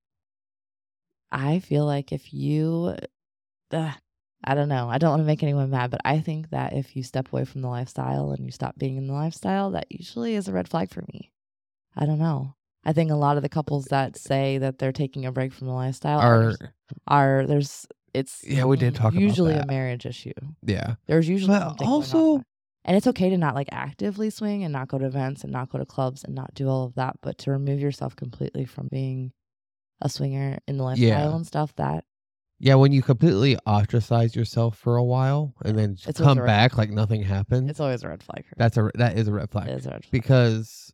Speaker 2: I feel like if you, uh, I don't know, I don't want to make anyone mad, but I think that if you step away from the lifestyle and you stop being in the lifestyle, that usually is a red flag for me. I don't know. I think a lot of the couples that say that they're taking a break from the lifestyle are,
Speaker 3: Are
Speaker 2: are there's it's
Speaker 3: Yeah, we did talk about
Speaker 2: usually a
Speaker 3: that.
Speaker 2: marriage issue.
Speaker 3: yeah.
Speaker 2: There's usually
Speaker 3: But
Speaker 2: something going on
Speaker 3: also-
Speaker 2: with that. And it's okay to not like actively swing and not go to events and not go to clubs and not do all of that, but to remove yourself completely from being a swinger in the lifestyle
Speaker 3: Yeah.
Speaker 2: and stuff, that
Speaker 3: Yeah, when you completely ostracize yourself for a while and then just
Speaker 2: It's
Speaker 3: come
Speaker 2: always a red-
Speaker 3: back like nothing happened,
Speaker 2: it's always a red flag. For me.
Speaker 3: that's a that is a red flag.
Speaker 2: It is a red flag.
Speaker 3: Because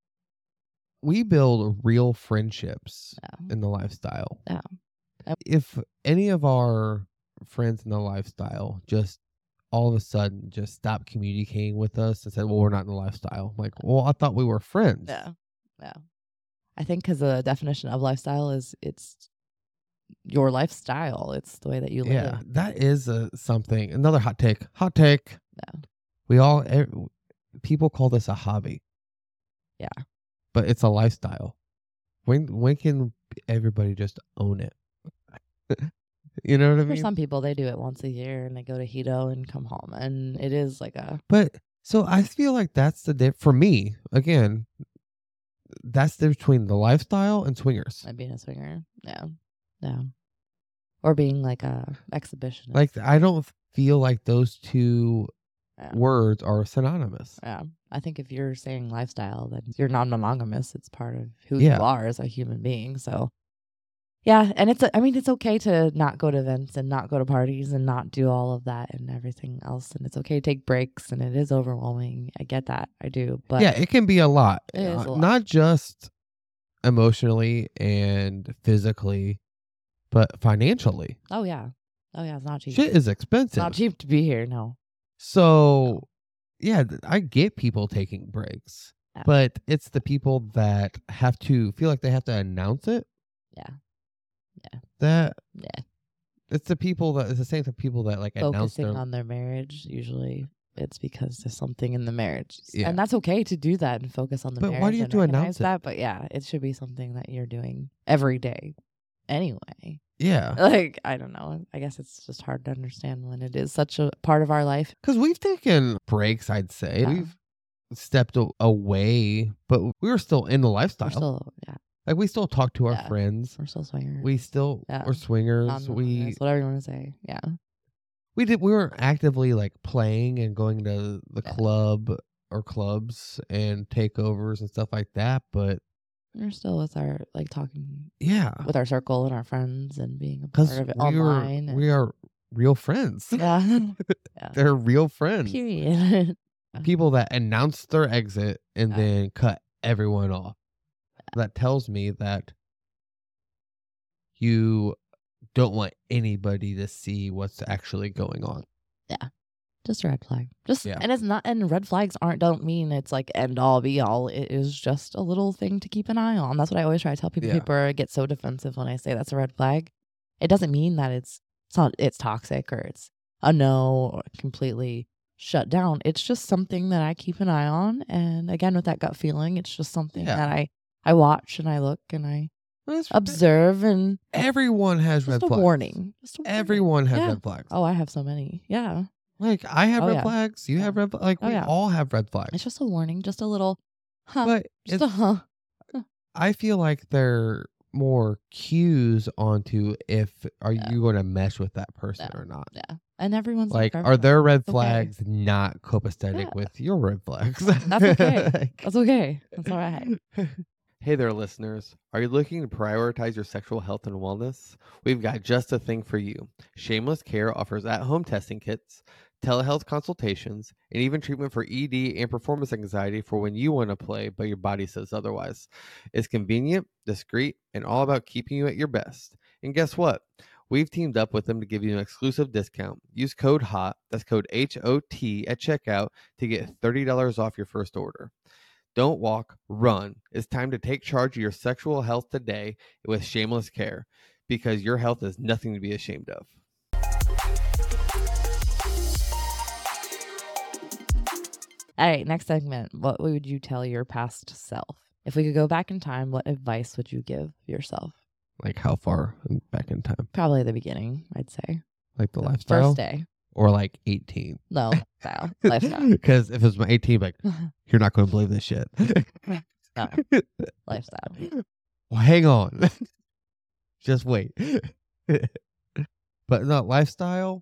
Speaker 3: we build real friendships
Speaker 2: Yeah.
Speaker 3: in the lifestyle.
Speaker 2: Yeah. Yep.
Speaker 3: If any of our friends in the lifestyle just all of a sudden just stopped communicating with us and said, well, we're not in the lifestyle. I'm like, well, I thought we were friends.
Speaker 2: Yeah. Yeah. I think because the definition of lifestyle is it's your lifestyle. It's the way that you live.
Speaker 3: Yeah, that is a, something. Another hot take. Hot take.
Speaker 2: Yeah.
Speaker 3: We all, e- people call this a hobby.
Speaker 2: Yeah.
Speaker 3: But it's a lifestyle. When when can everybody just own it? You know what I
Speaker 2: For
Speaker 3: mean?
Speaker 2: some people, they do it once a year and they go to Hito and come home. And it is like a,
Speaker 3: But so I feel like that's the diff for me. Again, that's the between the lifestyle and swingers.
Speaker 2: like being a swinger. Yeah. Yeah. Or being like a exhibitionist.
Speaker 3: Like I don't feel like those two
Speaker 2: Yeah.
Speaker 3: words are synonymous.
Speaker 2: Yeah. I think if you're saying lifestyle, then you're non monogamous. It's part of who
Speaker 3: Yeah.
Speaker 2: you are as a human being. So, yeah. And it's, I mean, it's okay to not go to events and not go to parties and not do all of that and everything else. And it's okay to take breaks. And it is overwhelming. I get that. I do. But
Speaker 3: yeah, it can be a lot.
Speaker 2: It is
Speaker 3: Uh,
Speaker 2: a lot.
Speaker 3: Not just emotionally and physically, but financially.
Speaker 2: oh, yeah. Oh, yeah. It's not cheap.
Speaker 3: Shit is
Speaker 2: It's
Speaker 3: expensive.
Speaker 2: not cheap to be here. No.
Speaker 3: So, yeah, th- I get people taking breaks,
Speaker 2: Yeah.
Speaker 3: but it's the people that have to feel like they have to announce it.
Speaker 2: Yeah. Yeah.
Speaker 3: That
Speaker 2: Yeah.
Speaker 3: it's the people that it's the same type of people that like announce
Speaker 2: Focusing
Speaker 3: their
Speaker 2: on their marriage, usually it's because there's something in the marriage.
Speaker 3: Yeah.
Speaker 2: And that's okay to do that and focus on the
Speaker 3: But
Speaker 2: marriage.
Speaker 3: why do you have
Speaker 2: and
Speaker 3: to
Speaker 2: recognize
Speaker 3: announce it?
Speaker 2: that? But yeah, it should be something that you're doing every day anyway.
Speaker 3: yeah.
Speaker 2: Like, I don't know. I guess it's just hard to understand when it is such a part of our life.
Speaker 3: Because we've taken breaks, I'd say.
Speaker 2: Yeah.
Speaker 3: We've stepped a- away, but we were still in the
Speaker 2: We're
Speaker 3: lifestyle.
Speaker 2: still, yeah,
Speaker 3: like we still talk to our
Speaker 2: Yeah.
Speaker 3: friends.
Speaker 2: we're still swingers.
Speaker 3: We still
Speaker 2: Yeah.
Speaker 3: were swingers.
Speaker 2: Non-monogamous,
Speaker 3: We
Speaker 2: whatever you want to say. Yeah.
Speaker 3: we did we weren't actively like playing and going to the
Speaker 2: Yeah.
Speaker 3: club or clubs and takeovers and stuff like that. But
Speaker 2: We're still with our, like, talking
Speaker 3: yeah,
Speaker 2: with our circle and our friends and being a
Speaker 3: because
Speaker 2: part of it
Speaker 3: we
Speaker 2: online.
Speaker 3: were
Speaker 2: and-
Speaker 3: we are real friends.
Speaker 2: yeah.
Speaker 3: They're real friends.
Speaker 2: Period.
Speaker 3: People that announce their exit and
Speaker 2: Yeah.
Speaker 3: then cut everyone off. That tells me that you don't want anybody to see what's actually going on.
Speaker 2: Just a red flag. Just
Speaker 3: Yeah.
Speaker 2: and it's not and red flags aren't don't mean it's like end all be all. It is just a little thing to keep an eye on. That's what I always try to tell people.
Speaker 3: Yeah.
Speaker 2: People get so defensive when I say that's a red flag. It doesn't mean that it's it's not it's toxic or it's a no or completely shut down. It's just something that I keep an eye on. And again, with that gut feeling, it's just something
Speaker 3: Yeah.
Speaker 2: that I I watch and I look and I
Speaker 3: Well, it's-
Speaker 2: observe and
Speaker 3: Everyone has
Speaker 2: just
Speaker 3: red
Speaker 2: a
Speaker 3: flags.
Speaker 2: warning. Just a warning.
Speaker 3: Everyone has
Speaker 2: Yeah.
Speaker 3: red flags.
Speaker 2: Oh, I have so many. Yeah.
Speaker 3: Like I have
Speaker 2: Oh,
Speaker 3: red
Speaker 2: yeah.
Speaker 3: flags. You
Speaker 2: Yeah.
Speaker 3: have red. fl- Like
Speaker 2: Oh,
Speaker 3: we
Speaker 2: yeah.
Speaker 3: all have red flags.
Speaker 2: It's just a warning. Just a little huh.
Speaker 3: But
Speaker 2: Just
Speaker 3: it's,
Speaker 2: a huh.
Speaker 3: I feel like they're more cues onto if are
Speaker 2: Yeah.
Speaker 3: you going to mesh with that person
Speaker 2: Yeah.
Speaker 3: or not.
Speaker 2: Yeah. And everyone's
Speaker 3: Like,
Speaker 2: different.
Speaker 3: are their red
Speaker 2: It's okay.
Speaker 3: flags not copacetic
Speaker 2: Yeah.
Speaker 3: with your red flags?
Speaker 2: That's okay.
Speaker 3: Like-
Speaker 2: That's okay. That's all right.
Speaker 5: Hey there, listeners. Are you looking to prioritize your sexual health and wellness? We've got just a thing for you. Shameless Care offers at-home testing kits, telehealth consultations, and even treatment for E D and performance anxiety for when you want to play but your body says otherwise. It's convenient, discreet, and all about keeping you at your best. And guess what? We've teamed up with them to give you an exclusive discount. Use code HOT, that's code H O T, at checkout to get thirty dollars off your first order. Don't walk, run. It's time to take charge of your sexual health today with Shameless Care, because your health is nothing to be ashamed of.
Speaker 2: All right. Next segment. What would you tell your past self? If we could go back in time, what advice would you give yourself?
Speaker 3: Like how far back in time?
Speaker 2: Probably the beginning, I'd say.
Speaker 3: Like the
Speaker 2: The
Speaker 3: lifestyle,
Speaker 2: First day.
Speaker 3: or like eighteen?
Speaker 2: No, lifestyle. Lifestyle.
Speaker 3: Because if it was my eighteen, like you're not going to believe this shit.
Speaker 2: No, lifestyle.
Speaker 3: Well, hang on. Just wait. But not lifestyle.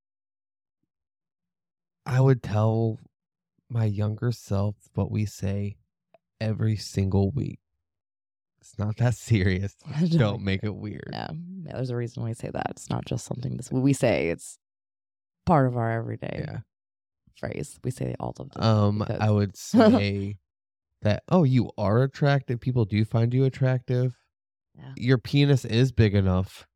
Speaker 3: I would tell my younger self what we say every single week. It's not that serious. Don't make it weird.
Speaker 2: Yeah. yeah, there's a reason we say that. It's not just something this we say. It's part of our everyday
Speaker 3: Yeah.
Speaker 2: phrase. We say it all the time.
Speaker 3: Um,
Speaker 2: because-
Speaker 3: I would say that, oh, you are attractive. People do find you attractive.
Speaker 2: Yeah.
Speaker 3: Your penis is big enough.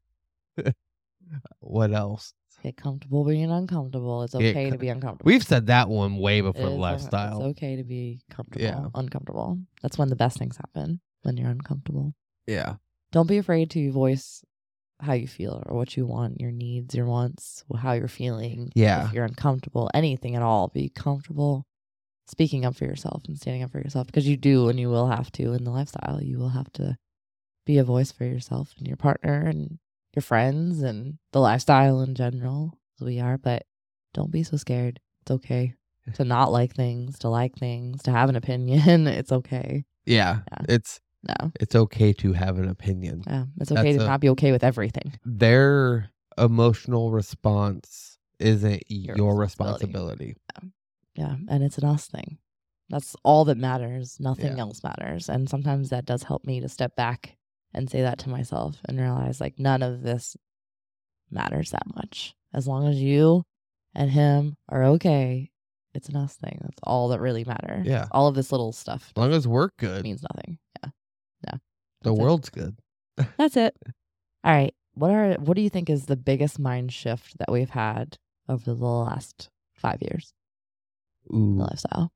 Speaker 3: What else?
Speaker 2: Get comfortable being uncomfortable. It's
Speaker 3: Get
Speaker 2: okay to
Speaker 3: com-
Speaker 2: be uncomfortable.
Speaker 3: We've said that one way
Speaker 2: It
Speaker 3: before
Speaker 2: is-
Speaker 3: lifestyle.
Speaker 2: It's okay to be comfortable,
Speaker 3: Yeah.
Speaker 2: uncomfortable. That's when the best things happen, when you're uncomfortable.
Speaker 3: Yeah.
Speaker 2: Don't be afraid to voice how you feel or what you want, your needs, your wants, how you're feeling.
Speaker 3: Yeah.
Speaker 2: If you're uncomfortable, anything at all, be comfortable speaking up for yourself and standing up for yourself, because you do and you will have to in the lifestyle. You will have to be a voice for yourself and your partner and your friends and the lifestyle in general, as we are. But don't be so scared. It's okay to not like things, to like things, to have an opinion. It's okay.
Speaker 3: Yeah.
Speaker 2: Yeah.
Speaker 3: It's
Speaker 2: No.
Speaker 3: it's okay to have an opinion.
Speaker 2: Yeah. It's okay
Speaker 3: That's
Speaker 2: to
Speaker 3: a-
Speaker 2: not be okay with everything.
Speaker 3: Their emotional response isn't
Speaker 2: Your
Speaker 3: your,
Speaker 2: responsibility.
Speaker 3: responsibility.
Speaker 2: Yeah. And it's an us thing. That's all that matters. Nothing
Speaker 3: Yeah.
Speaker 2: else matters. And sometimes that does help me to step back and say that to myself and realize like none of this matters that much. As long as you and him are okay, it's an us thing. That's all that really matters.
Speaker 3: Yeah.
Speaker 2: All of this little stuff
Speaker 3: As long as we're good,
Speaker 2: means nothing. Yeah.
Speaker 3: the
Speaker 2: that's it.
Speaker 3: world's good.
Speaker 2: That's it. All right. What are what do you think is the biggest mind shift that we've had over the last five years in
Speaker 3: Ooh.
Speaker 2: the lifestyle?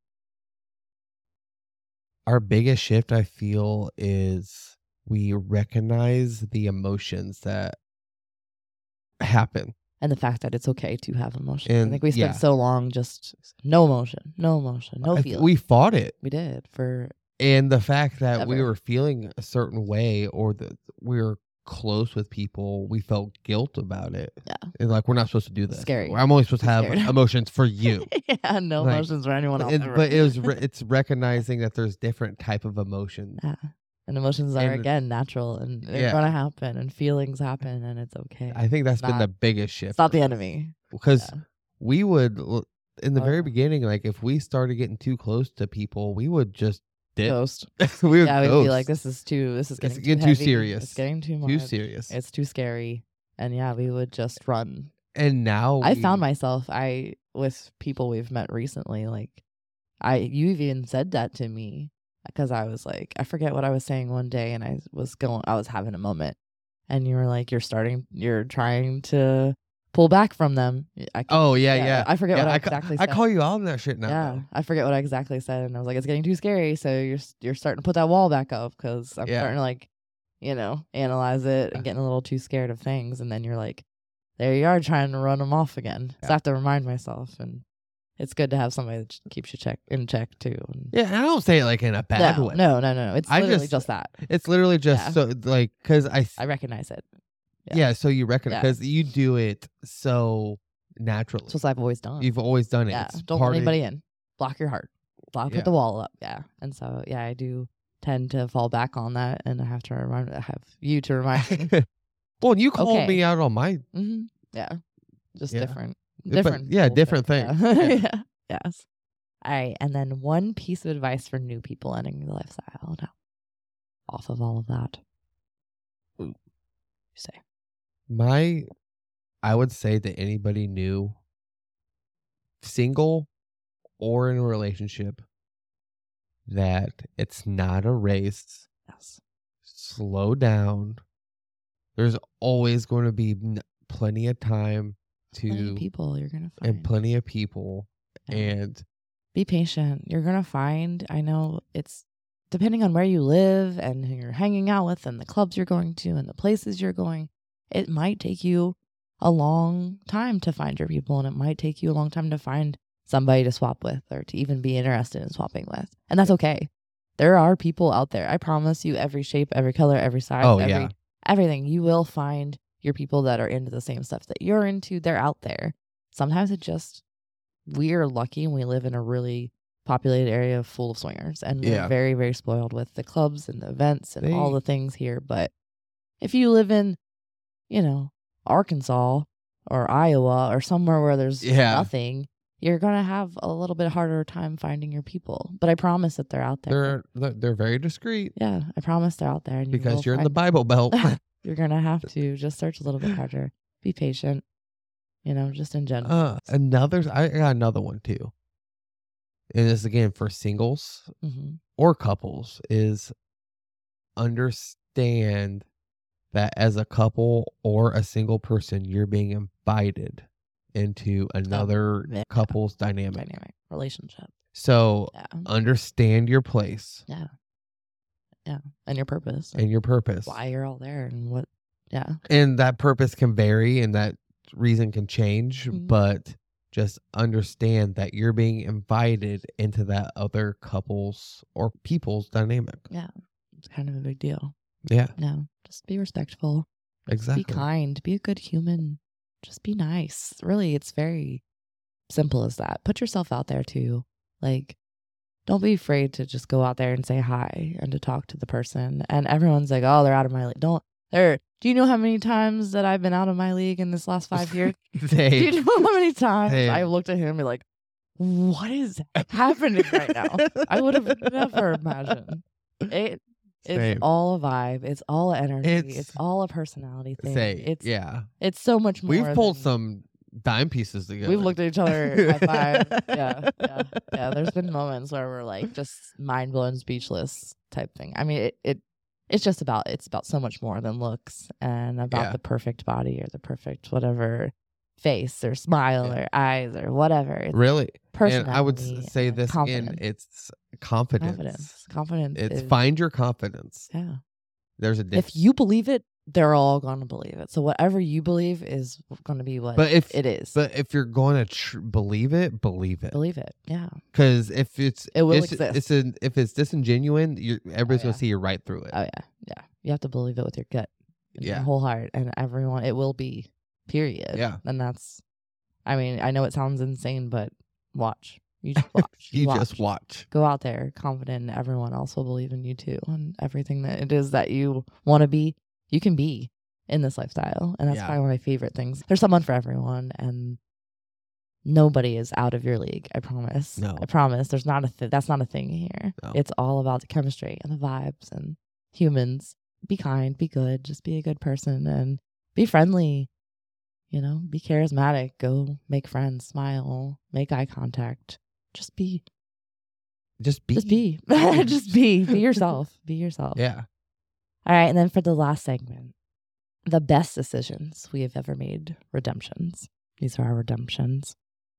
Speaker 3: Our biggest shift, I feel, is we recognize the emotions that happen.
Speaker 2: And the fact that it's okay to have emotion.
Speaker 3: And,
Speaker 2: I think we spent
Speaker 3: yeah.
Speaker 2: so long just no emotion, no emotion, no
Speaker 3: I-
Speaker 2: feeling.
Speaker 3: We fought it.
Speaker 2: we did for
Speaker 3: And the fact that we
Speaker 2: Ever.
Speaker 3: were feeling a certain way, or that we were close with people, we felt guilt about it.
Speaker 2: Yeah.
Speaker 3: And like, we're not supposed to do this.
Speaker 2: Scary.
Speaker 3: I'm only supposed to have
Speaker 2: Scared.
Speaker 3: emotions for you.
Speaker 2: yeah, no
Speaker 3: Like,
Speaker 2: emotions for anyone else.
Speaker 3: And-
Speaker 2: ever.
Speaker 3: but it was re- it's recognizing that there's different type of emotions.
Speaker 2: Yeah. And emotions are
Speaker 3: and-
Speaker 2: again natural and they're
Speaker 3: Yeah.
Speaker 2: gonna happen and feelings happen and it's okay.
Speaker 3: I think that's
Speaker 2: It's
Speaker 3: been the
Speaker 2: not-
Speaker 3: biggest shift.
Speaker 2: it's not
Speaker 3: for
Speaker 2: the
Speaker 3: us.
Speaker 2: enemy.
Speaker 3: Because
Speaker 2: Yeah.
Speaker 3: we would l- in the
Speaker 2: Oh,
Speaker 3: very
Speaker 2: yeah.
Speaker 3: beginning, like if we started getting too close to people, we would just dip.
Speaker 2: Ghost.
Speaker 3: we would
Speaker 2: Yeah, we'd
Speaker 3: ghost.
Speaker 2: be like, this is too this is
Speaker 3: It's
Speaker 2: getting,
Speaker 3: getting too
Speaker 2: heavy.
Speaker 3: serious.
Speaker 2: It's getting too much.
Speaker 3: too serious.
Speaker 2: It's too scary. And yeah, we would just run.
Speaker 3: And now
Speaker 2: I
Speaker 3: we-
Speaker 2: found myself I with people we've met recently, like I you even said that to me because I was like, I forget what I was saying one day and I was going I was having a moment and you were like, you're starting you're trying to pull back from them. I can,
Speaker 3: Oh yeah, yeah.
Speaker 2: I forget
Speaker 3: Yeah,
Speaker 2: what I,
Speaker 3: I, ca-
Speaker 2: exactly
Speaker 3: I
Speaker 2: said.
Speaker 3: call you out on that shit now.
Speaker 2: yeah,
Speaker 3: though.
Speaker 2: I forget what I exactly said, and I was like, it's getting too scary. So you're s- you're starting to put that wall back up because I'm
Speaker 3: Yeah.
Speaker 2: starting to like, you know, analyze it and getting a little too scared of things, and then you're like, there you are trying to run them off again. So I
Speaker 3: Yeah.
Speaker 2: have to remind myself, and it's good to have somebody that keeps you check in check too. And
Speaker 3: Yeah, and I don't say it like in a bad
Speaker 2: no,
Speaker 3: way.
Speaker 2: no, no, no, no. It's
Speaker 3: I
Speaker 2: literally
Speaker 3: just-
Speaker 2: just, that.
Speaker 3: It's literally just
Speaker 2: Yeah.
Speaker 3: so like because I, s-
Speaker 2: I recognize it.
Speaker 3: yeah.
Speaker 2: yeah.
Speaker 3: So you reckon
Speaker 2: Yeah.
Speaker 3: because you do it so naturally.
Speaker 2: It's what I've always done.
Speaker 3: You've always done it.
Speaker 2: yeah,
Speaker 3: It's
Speaker 2: don't
Speaker 3: part
Speaker 2: let
Speaker 3: of-
Speaker 2: anybody in. Block your heart. Block
Speaker 3: Yeah.
Speaker 2: put the wall up. Yeah, and so yeah, I do tend to fall back on that, and I have to remind, I have you to remind me.
Speaker 3: Well, and you called
Speaker 2: Okay.
Speaker 3: me out on my
Speaker 2: hmm Yeah, just
Speaker 3: Yeah.
Speaker 2: different,
Speaker 3: But,
Speaker 2: different.
Speaker 3: yeah,
Speaker 2: little
Speaker 3: different
Speaker 2: things.
Speaker 3: things.
Speaker 2: Yeah.
Speaker 3: Yeah.
Speaker 2: yeah. Yes. All right, and then one piece of advice for new people entering the lifestyle. Now, off of all of that, you say
Speaker 3: my. I would say that anybody new, single or in a relationship, that it's not a race.
Speaker 2: yes.
Speaker 3: Slow down. There's always going to be n- plenty of time
Speaker 2: Plenty
Speaker 3: to
Speaker 2: of people you're gonna find.
Speaker 3: and plenty of people
Speaker 2: Yeah.
Speaker 3: and
Speaker 2: Be patient. You're gonna find. I know it's depending on where you live and who you're hanging out with, and the clubs you're going to, and the places you're going. It might take you a long time to find your people, and it might take you a long time to find somebody to swap with or to even be interested in swapping with, and that's okay. There are people out there. I promise you, every shape, every color, every size,
Speaker 3: Oh,
Speaker 2: every
Speaker 3: yeah.
Speaker 2: everything. You will find your people that are into the same stuff that you're into. They're out there. Sometimes it just we are lucky and we live in a really populated area full of swingers, and we're
Speaker 3: Yeah.
Speaker 2: very, very spoiled with the clubs and the events and all
Speaker 3: They-
Speaker 2: the things here. But if you live in, you know, Arkansas or Iowa or somewhere where there's
Speaker 3: Yeah.
Speaker 2: nothing, you're gonna have a little bit harder time finding your people. But I promise that they're out there.
Speaker 3: they're they're they're very discreet
Speaker 2: yeah, I promise they're out there, and you
Speaker 3: because
Speaker 2: will
Speaker 3: you're in the
Speaker 2: find-
Speaker 3: Bible Belt.
Speaker 2: you're gonna have to just search a little bit harder. Be patient. You know, just in general.
Speaker 3: uh, another I got another one too. And this again for singles
Speaker 2: hmm
Speaker 3: or couples is understand that as a couple or a single person, you're being invited into another
Speaker 2: yeah.
Speaker 3: couple's dynamic.
Speaker 2: Dynamic relationship.
Speaker 3: So
Speaker 2: Yeah.
Speaker 3: understand your place
Speaker 2: Yeah. Yeah. And your purpose.
Speaker 3: and your purpose.
Speaker 2: why you're all there and what. Yeah.
Speaker 3: And that purpose can vary and that reason can change,
Speaker 2: Mhm.
Speaker 3: but just understand that you're being invited into that other couple's or people's dynamic.
Speaker 2: It's kind of a big deal.
Speaker 3: Yeah,
Speaker 2: No. Just be respectful.
Speaker 3: exactly.
Speaker 2: Be kind. Be a good human. Just be nice. Really, it's very simple as that. Put yourself out there too. Like, don't be afraid to just go out there and say hi and to talk to the person. And everyone's like, oh, they're out of my league. Don't. They're. Do you know how many times that I've been out of my league in this last five years? Do
Speaker 3: Hey,
Speaker 2: you know how many times
Speaker 3: Hey.
Speaker 2: I looked at him and be like, what is happening right now? I would have never imagined. It it's
Speaker 3: Same.
Speaker 2: all a vibe. It's all energy. It's,
Speaker 3: It's-
Speaker 2: all a personality thing.
Speaker 3: say,
Speaker 2: it's
Speaker 3: yeah.
Speaker 2: it's so much more.
Speaker 3: We've pulled
Speaker 2: than-
Speaker 3: some dime pieces together.
Speaker 2: We've looked at each other, high five. Yeah, yeah, yeah. There's been moments where we're like just mind blown, speechless type thing. I mean, it, it it's just about it's about so much more than looks and about
Speaker 3: Yeah.
Speaker 2: the perfect body or the perfect whatever face or smile
Speaker 3: Yeah.
Speaker 2: or eyes or whatever. It's
Speaker 3: really.
Speaker 2: personality.
Speaker 3: And I would s- say
Speaker 2: and
Speaker 3: this again,
Speaker 2: confidence.
Speaker 3: it's confidence.
Speaker 2: confidence. Confidence.
Speaker 3: It's
Speaker 2: is-
Speaker 3: find your confidence.
Speaker 2: Yeah.
Speaker 3: There's a difference.
Speaker 2: If you believe it, they're all gonna believe it. So whatever you believe is gonna be what
Speaker 3: But if
Speaker 2: it is.
Speaker 3: but if you're going to tr- believe it, believe it.
Speaker 2: believe it. Yeah.
Speaker 3: Because if it's
Speaker 2: It will
Speaker 3: it's,
Speaker 2: exist.
Speaker 3: it's an, if it's disingenuine, you're, everybody's
Speaker 2: yeah.
Speaker 3: gonna see you right through it.
Speaker 2: Oh yeah, yeah. You have to believe it with your gut, and
Speaker 3: Yeah.
Speaker 2: your whole heart, and everyone. It will be. Period.
Speaker 3: Yeah.
Speaker 2: And that's. I mean, I know it sounds insane, but watch. You just watch.
Speaker 3: you just watch.
Speaker 2: Go out there, confident, and everyone else will believe in you too, and everything that it is that you want to be, you can be in this lifestyle, and that's
Speaker 3: Yeah.
Speaker 2: probably one of my favorite things. There's someone for everyone, and nobody is out of your league. I promise.
Speaker 3: No.
Speaker 2: I promise. There's not a th- that's not a thing here.
Speaker 3: No.
Speaker 2: It's all about the chemistry and the vibes and humans. Be kind, be good, just be a good person and be friendly. You know, be charismatic. Go make friends, smile, make eye contact. Just be,
Speaker 3: Just be.
Speaker 2: just be, just be, be yourself. Be yourself.
Speaker 3: Yeah.
Speaker 2: All right, and then for the last segment, the best decisions we have ever made. Redemptions. These are our redemptions.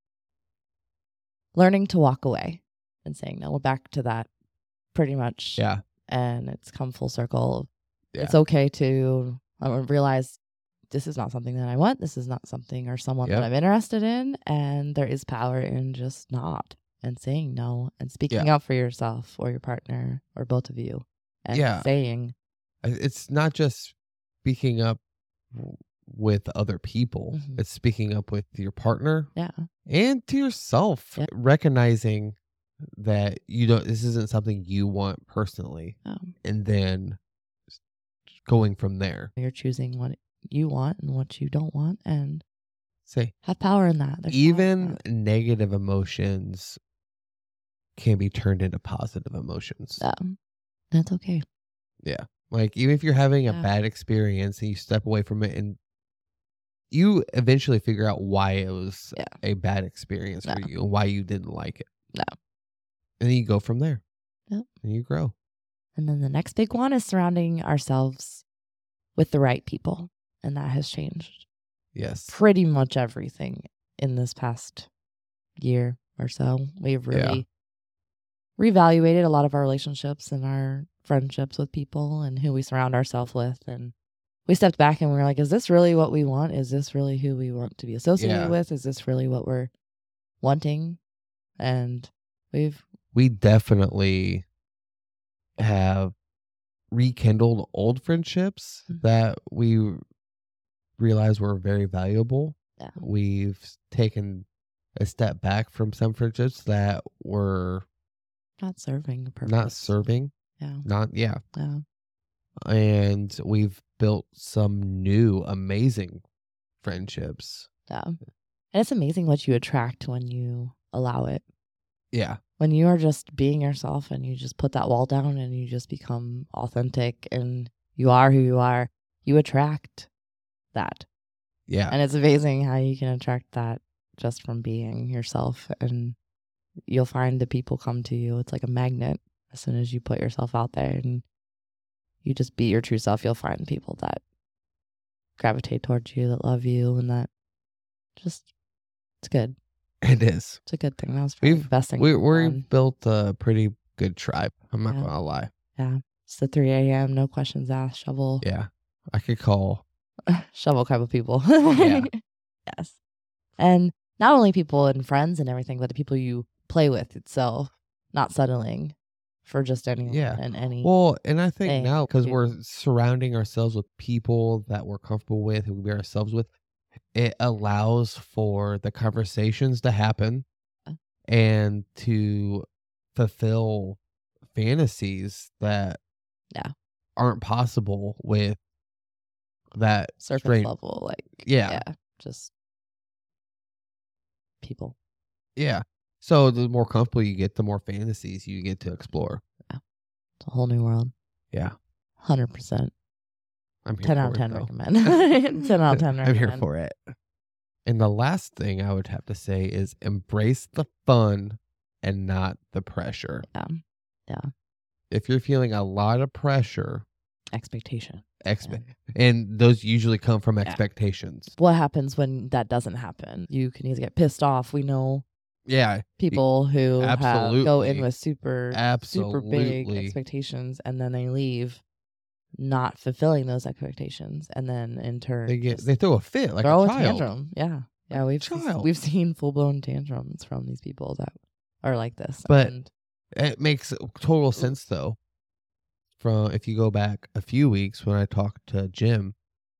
Speaker 2: Learning to walk away and saying no. We're back to that pretty much.
Speaker 3: Yeah.
Speaker 2: And it's come full circle.
Speaker 3: Yeah.
Speaker 2: It's okay to uh, realize this is not something that I want. This is not something or someone
Speaker 3: Yep.
Speaker 2: that I'm interested in. And there is power in just not and saying no and speaking
Speaker 3: Yeah.
Speaker 2: up for yourself or your partner or both of you. And
Speaker 3: Yeah.
Speaker 2: saying,
Speaker 3: I- It's not just speaking up w- with other people.
Speaker 2: Mhm.
Speaker 3: It's speaking up with your partner
Speaker 2: yeah,
Speaker 3: and to yourself,
Speaker 2: Yeah.
Speaker 3: recognizing that you don't. This isn't something you want personally,
Speaker 2: um,
Speaker 3: and then going from there.
Speaker 2: you're choosing what you want and what you don't want and
Speaker 3: Say
Speaker 2: have power in that. There's power in
Speaker 3: even
Speaker 2: that.
Speaker 3: negative emotions can be turned into positive emotions.
Speaker 2: Um, that's okay.
Speaker 3: Yeah. Like even if you're having a
Speaker 2: Yeah.
Speaker 3: bad experience and you step away from it and you eventually figure out why it was
Speaker 2: Yeah.
Speaker 3: a bad experience for
Speaker 2: No.
Speaker 3: you and why you didn't like it.
Speaker 2: No.
Speaker 3: And then you go from there.
Speaker 2: Yep.
Speaker 3: And you grow.
Speaker 2: And then the next big one is surrounding ourselves with the right people. And that has changed
Speaker 3: Yes.
Speaker 2: pretty much everything in this past year or so. We've
Speaker 3: Yeah.
Speaker 2: really reevaluated a lot of our relationships and our friendships with people and who we surround ourselves with. And we stepped back and we were like, is this really what we want? Is this really who we want to be associated
Speaker 3: Yeah.
Speaker 2: with? Is this really what we're wanting? And we've,
Speaker 3: We definitely have rekindled old friendships
Speaker 2: Mhm.
Speaker 3: that we realized were very valuable.
Speaker 2: yeah,
Speaker 3: We've taken a step back from some friendships that were
Speaker 2: not serving a purpose.
Speaker 3: not serving.
Speaker 2: Yeah.
Speaker 3: Not, yeah.
Speaker 2: Yeah.
Speaker 3: And we've built some new amazing friendships.
Speaker 2: Yeah. And it's amazing what you attract when you allow it.
Speaker 3: Yeah.
Speaker 2: When you are just being yourself and you just put that wall down and you just become authentic and you are who you are, you attract that.
Speaker 3: Yeah.
Speaker 2: And it's amazing how you can attract that just from being yourself. And you'll find the people come to you. It's like a magnet. As soon as you put yourself out there and you just be your true self, you'll find people that gravitate towards you, that love you, and that just, it's good.
Speaker 3: It is.
Speaker 2: It's a good thing. That was probably
Speaker 3: We've
Speaker 2: the best thing.
Speaker 3: we
Speaker 2: I've
Speaker 3: we
Speaker 2: done.
Speaker 3: built a pretty good tribe. I'm not
Speaker 2: Yeah.
Speaker 3: gonna lie.
Speaker 2: Yeah. It's the three a.m., no questions asked, shovel,
Speaker 3: Yeah. I could call.
Speaker 2: shovel type of people.
Speaker 3: Yeah.
Speaker 2: Yes. And not only people and friends and everything, but the people you play with itself, not settling for just anyone
Speaker 3: Yeah.
Speaker 2: and any.
Speaker 3: Well, and I think
Speaker 2: Hey,
Speaker 3: now because
Speaker 2: dude.
Speaker 3: we're surrounding ourselves with people that we're comfortable with, who we are ourselves with, it allows for the conversations to happen
Speaker 2: Yeah.
Speaker 3: and to fulfill fantasies that
Speaker 2: Yeah.
Speaker 3: aren't possible with that
Speaker 2: surface
Speaker 3: strange-
Speaker 2: level, like,
Speaker 3: Yeah.
Speaker 2: yeah, just people.
Speaker 3: Yeah. So the more comfortable you get, the more fantasies you get to explore.
Speaker 2: It's a whole new world.
Speaker 3: Yeah.
Speaker 2: one hundred percent.
Speaker 3: I'm here
Speaker 2: ten
Speaker 3: for
Speaker 2: out of
Speaker 3: it,
Speaker 2: ten
Speaker 3: though.
Speaker 2: recommend. ten out of ten
Speaker 3: I'm here
Speaker 2: recommend.
Speaker 3: for it. And the last thing I would have to say is embrace the fun and not the pressure.
Speaker 2: Yeah.
Speaker 3: If you're feeling a lot of pressure,
Speaker 2: Expectation.
Speaker 3: expe- and those usually come from
Speaker 2: Yeah.
Speaker 3: expectations.
Speaker 2: What happens when that doesn't happen? You can either get pissed off. We know
Speaker 3: Yeah.
Speaker 2: people who have, go in
Speaker 3: Absolutely.
Speaker 2: with super super big
Speaker 3: Absolutely.
Speaker 2: expectations and then they leave not fulfilling those expectations and then in turn
Speaker 3: They get
Speaker 2: just
Speaker 3: they throw a fit like
Speaker 2: throw
Speaker 3: a
Speaker 2: a
Speaker 3: child.
Speaker 2: tantrum. Yeah. Yeah, we've
Speaker 3: child.
Speaker 2: we've seen full blown tantrums from these people that are like this.
Speaker 3: But-
Speaker 2: and
Speaker 3: It makes total sense though. From if you go back a few weeks when I talked to Jim,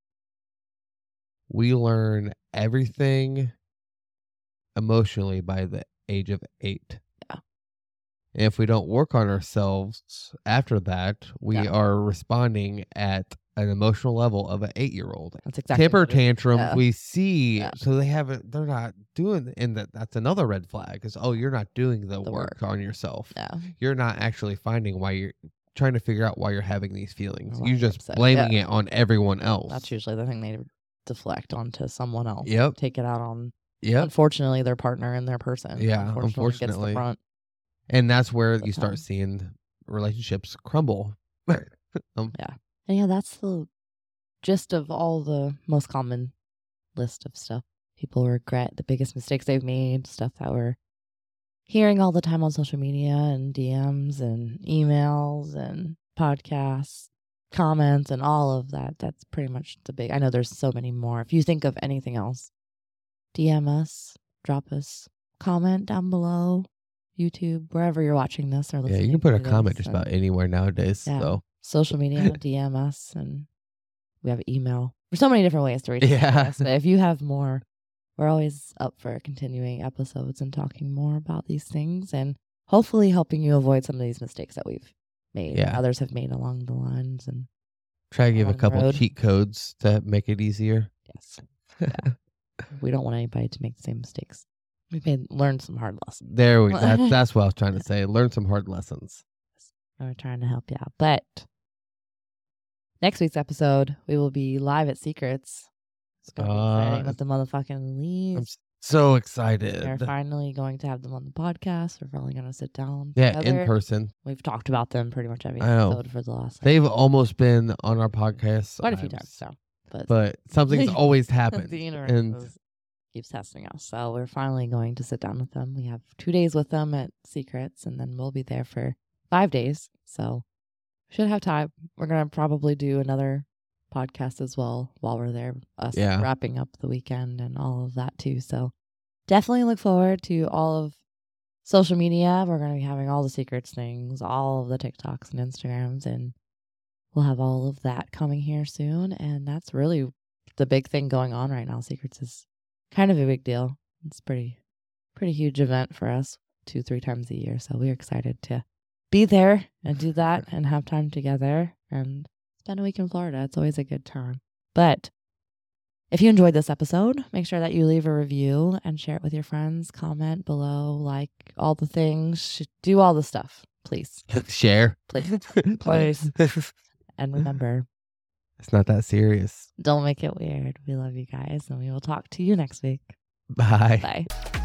Speaker 3: we learn everything emotionally by the age of eight.
Speaker 2: Yeah.
Speaker 3: And if we don't work on ourselves after that, we
Speaker 2: Yeah.
Speaker 3: are responding at an emotional level of an eight year old.
Speaker 2: that's exactly
Speaker 3: Temper
Speaker 2: what it is.
Speaker 3: tantrum
Speaker 2: Yeah.
Speaker 3: we see,
Speaker 2: Yeah.
Speaker 3: so they haven't they're not doing, and that that's another red flag is, oh, you're not doing the,
Speaker 2: The
Speaker 3: work,
Speaker 2: work.
Speaker 3: on yourself.
Speaker 2: Yeah.
Speaker 3: You're not actually finding why you're trying to figure out why you're having these feelings.
Speaker 2: Why
Speaker 3: You're
Speaker 2: you're
Speaker 3: just
Speaker 2: upset.
Speaker 3: blaming
Speaker 2: Yeah.
Speaker 3: it on everyone else.
Speaker 2: That's usually the thing they deflect onto someone else.
Speaker 3: Yep.
Speaker 2: Take it out on
Speaker 3: Yep.
Speaker 2: unfortunately their partner and their person.
Speaker 3: Yeah,
Speaker 2: unfortunately, gets
Speaker 3: unfortunately.
Speaker 2: the front.
Speaker 3: And that's where
Speaker 2: the
Speaker 3: you start
Speaker 2: time.
Speaker 3: seeing relationships crumble. um,
Speaker 2: And yeah, that's the gist of all the most common list of stuff people regret, the biggest mistakes they've made, stuff that we're hearing all the time on social media and D Ms and emails and podcasts, comments, and all of that. That's pretty much the big. I know there's so many more. If you think of anything else, D M us, drop us, comment down below, YouTube, wherever you're watching this or
Speaker 3: Yeah,
Speaker 2: listening.
Speaker 3: you can put a
Speaker 2: to
Speaker 3: comment
Speaker 2: this,
Speaker 3: just
Speaker 2: and
Speaker 3: about anywhere nowadays.
Speaker 2: Yeah.
Speaker 3: So
Speaker 2: social media, D M us, and we have email. There's so many different ways to reach out to
Speaker 3: Yeah.
Speaker 2: us. But if you have more, we're always up for continuing episodes and talking more about these things and hopefully helping you avoid some of these mistakes that we've made.
Speaker 3: Yeah.
Speaker 2: And others have made along the lines. And
Speaker 3: try to give a
Speaker 2: on the
Speaker 3: couple
Speaker 2: road.
Speaker 3: cheat codes to make it easier.
Speaker 2: yes, yeah. We don't want anybody to make the same mistakes. We've made learned some hard lessons.
Speaker 3: There we that, That's what I was trying to say. Learn some hard lessons.
Speaker 2: And we're trying to help you out. But next week's episode, we will be live at Secrets. It's going to be exciting
Speaker 3: Uh,
Speaker 2: with the motherfucking
Speaker 3: I'm
Speaker 2: leaves.
Speaker 3: s- so
Speaker 2: We're
Speaker 3: excited.
Speaker 2: finally going to have them on the podcast. We're finally going to sit down
Speaker 3: Yeah,
Speaker 2: together.
Speaker 3: in person.
Speaker 2: We've talked about them pretty much every
Speaker 3: I know.
Speaker 2: episode for the last
Speaker 3: They've almost been on our podcast
Speaker 2: quite a few
Speaker 3: I'm
Speaker 2: times.
Speaker 3: s-
Speaker 2: So, but,
Speaker 3: But something's always happened.
Speaker 2: the universe
Speaker 3: and
Speaker 2: is- keeps testing us. So we're finally going to sit down with them. We have two days with them at Secrets, and then we'll be there for five days. So should have time. We're gonna probably do another podcast as well while we're there. Us
Speaker 3: Yeah.
Speaker 2: wrapping up the weekend and all of that too. So definitely look forward to all of social media. We're gonna be having all the Secrets things, all of the TikToks and Instagrams, and we'll have all of that coming here soon. And that's really the big thing going on right now. Secrets is kind of a big deal. It's pretty, pretty huge event for us, two, three times a year. So we're excited to be there and do that and have time together and spend a week in Florida. It's always a good time. But if you enjoyed this episode, make sure that you leave a review and share it with your friends. Comment below, like all the things, Sh- do all the stuff, please,
Speaker 3: share.
Speaker 2: please, please. And remember,
Speaker 3: It's not that serious.
Speaker 2: don't make it weird. We love you guys, and we will talk to you next week.
Speaker 3: Bye.
Speaker 2: Bye.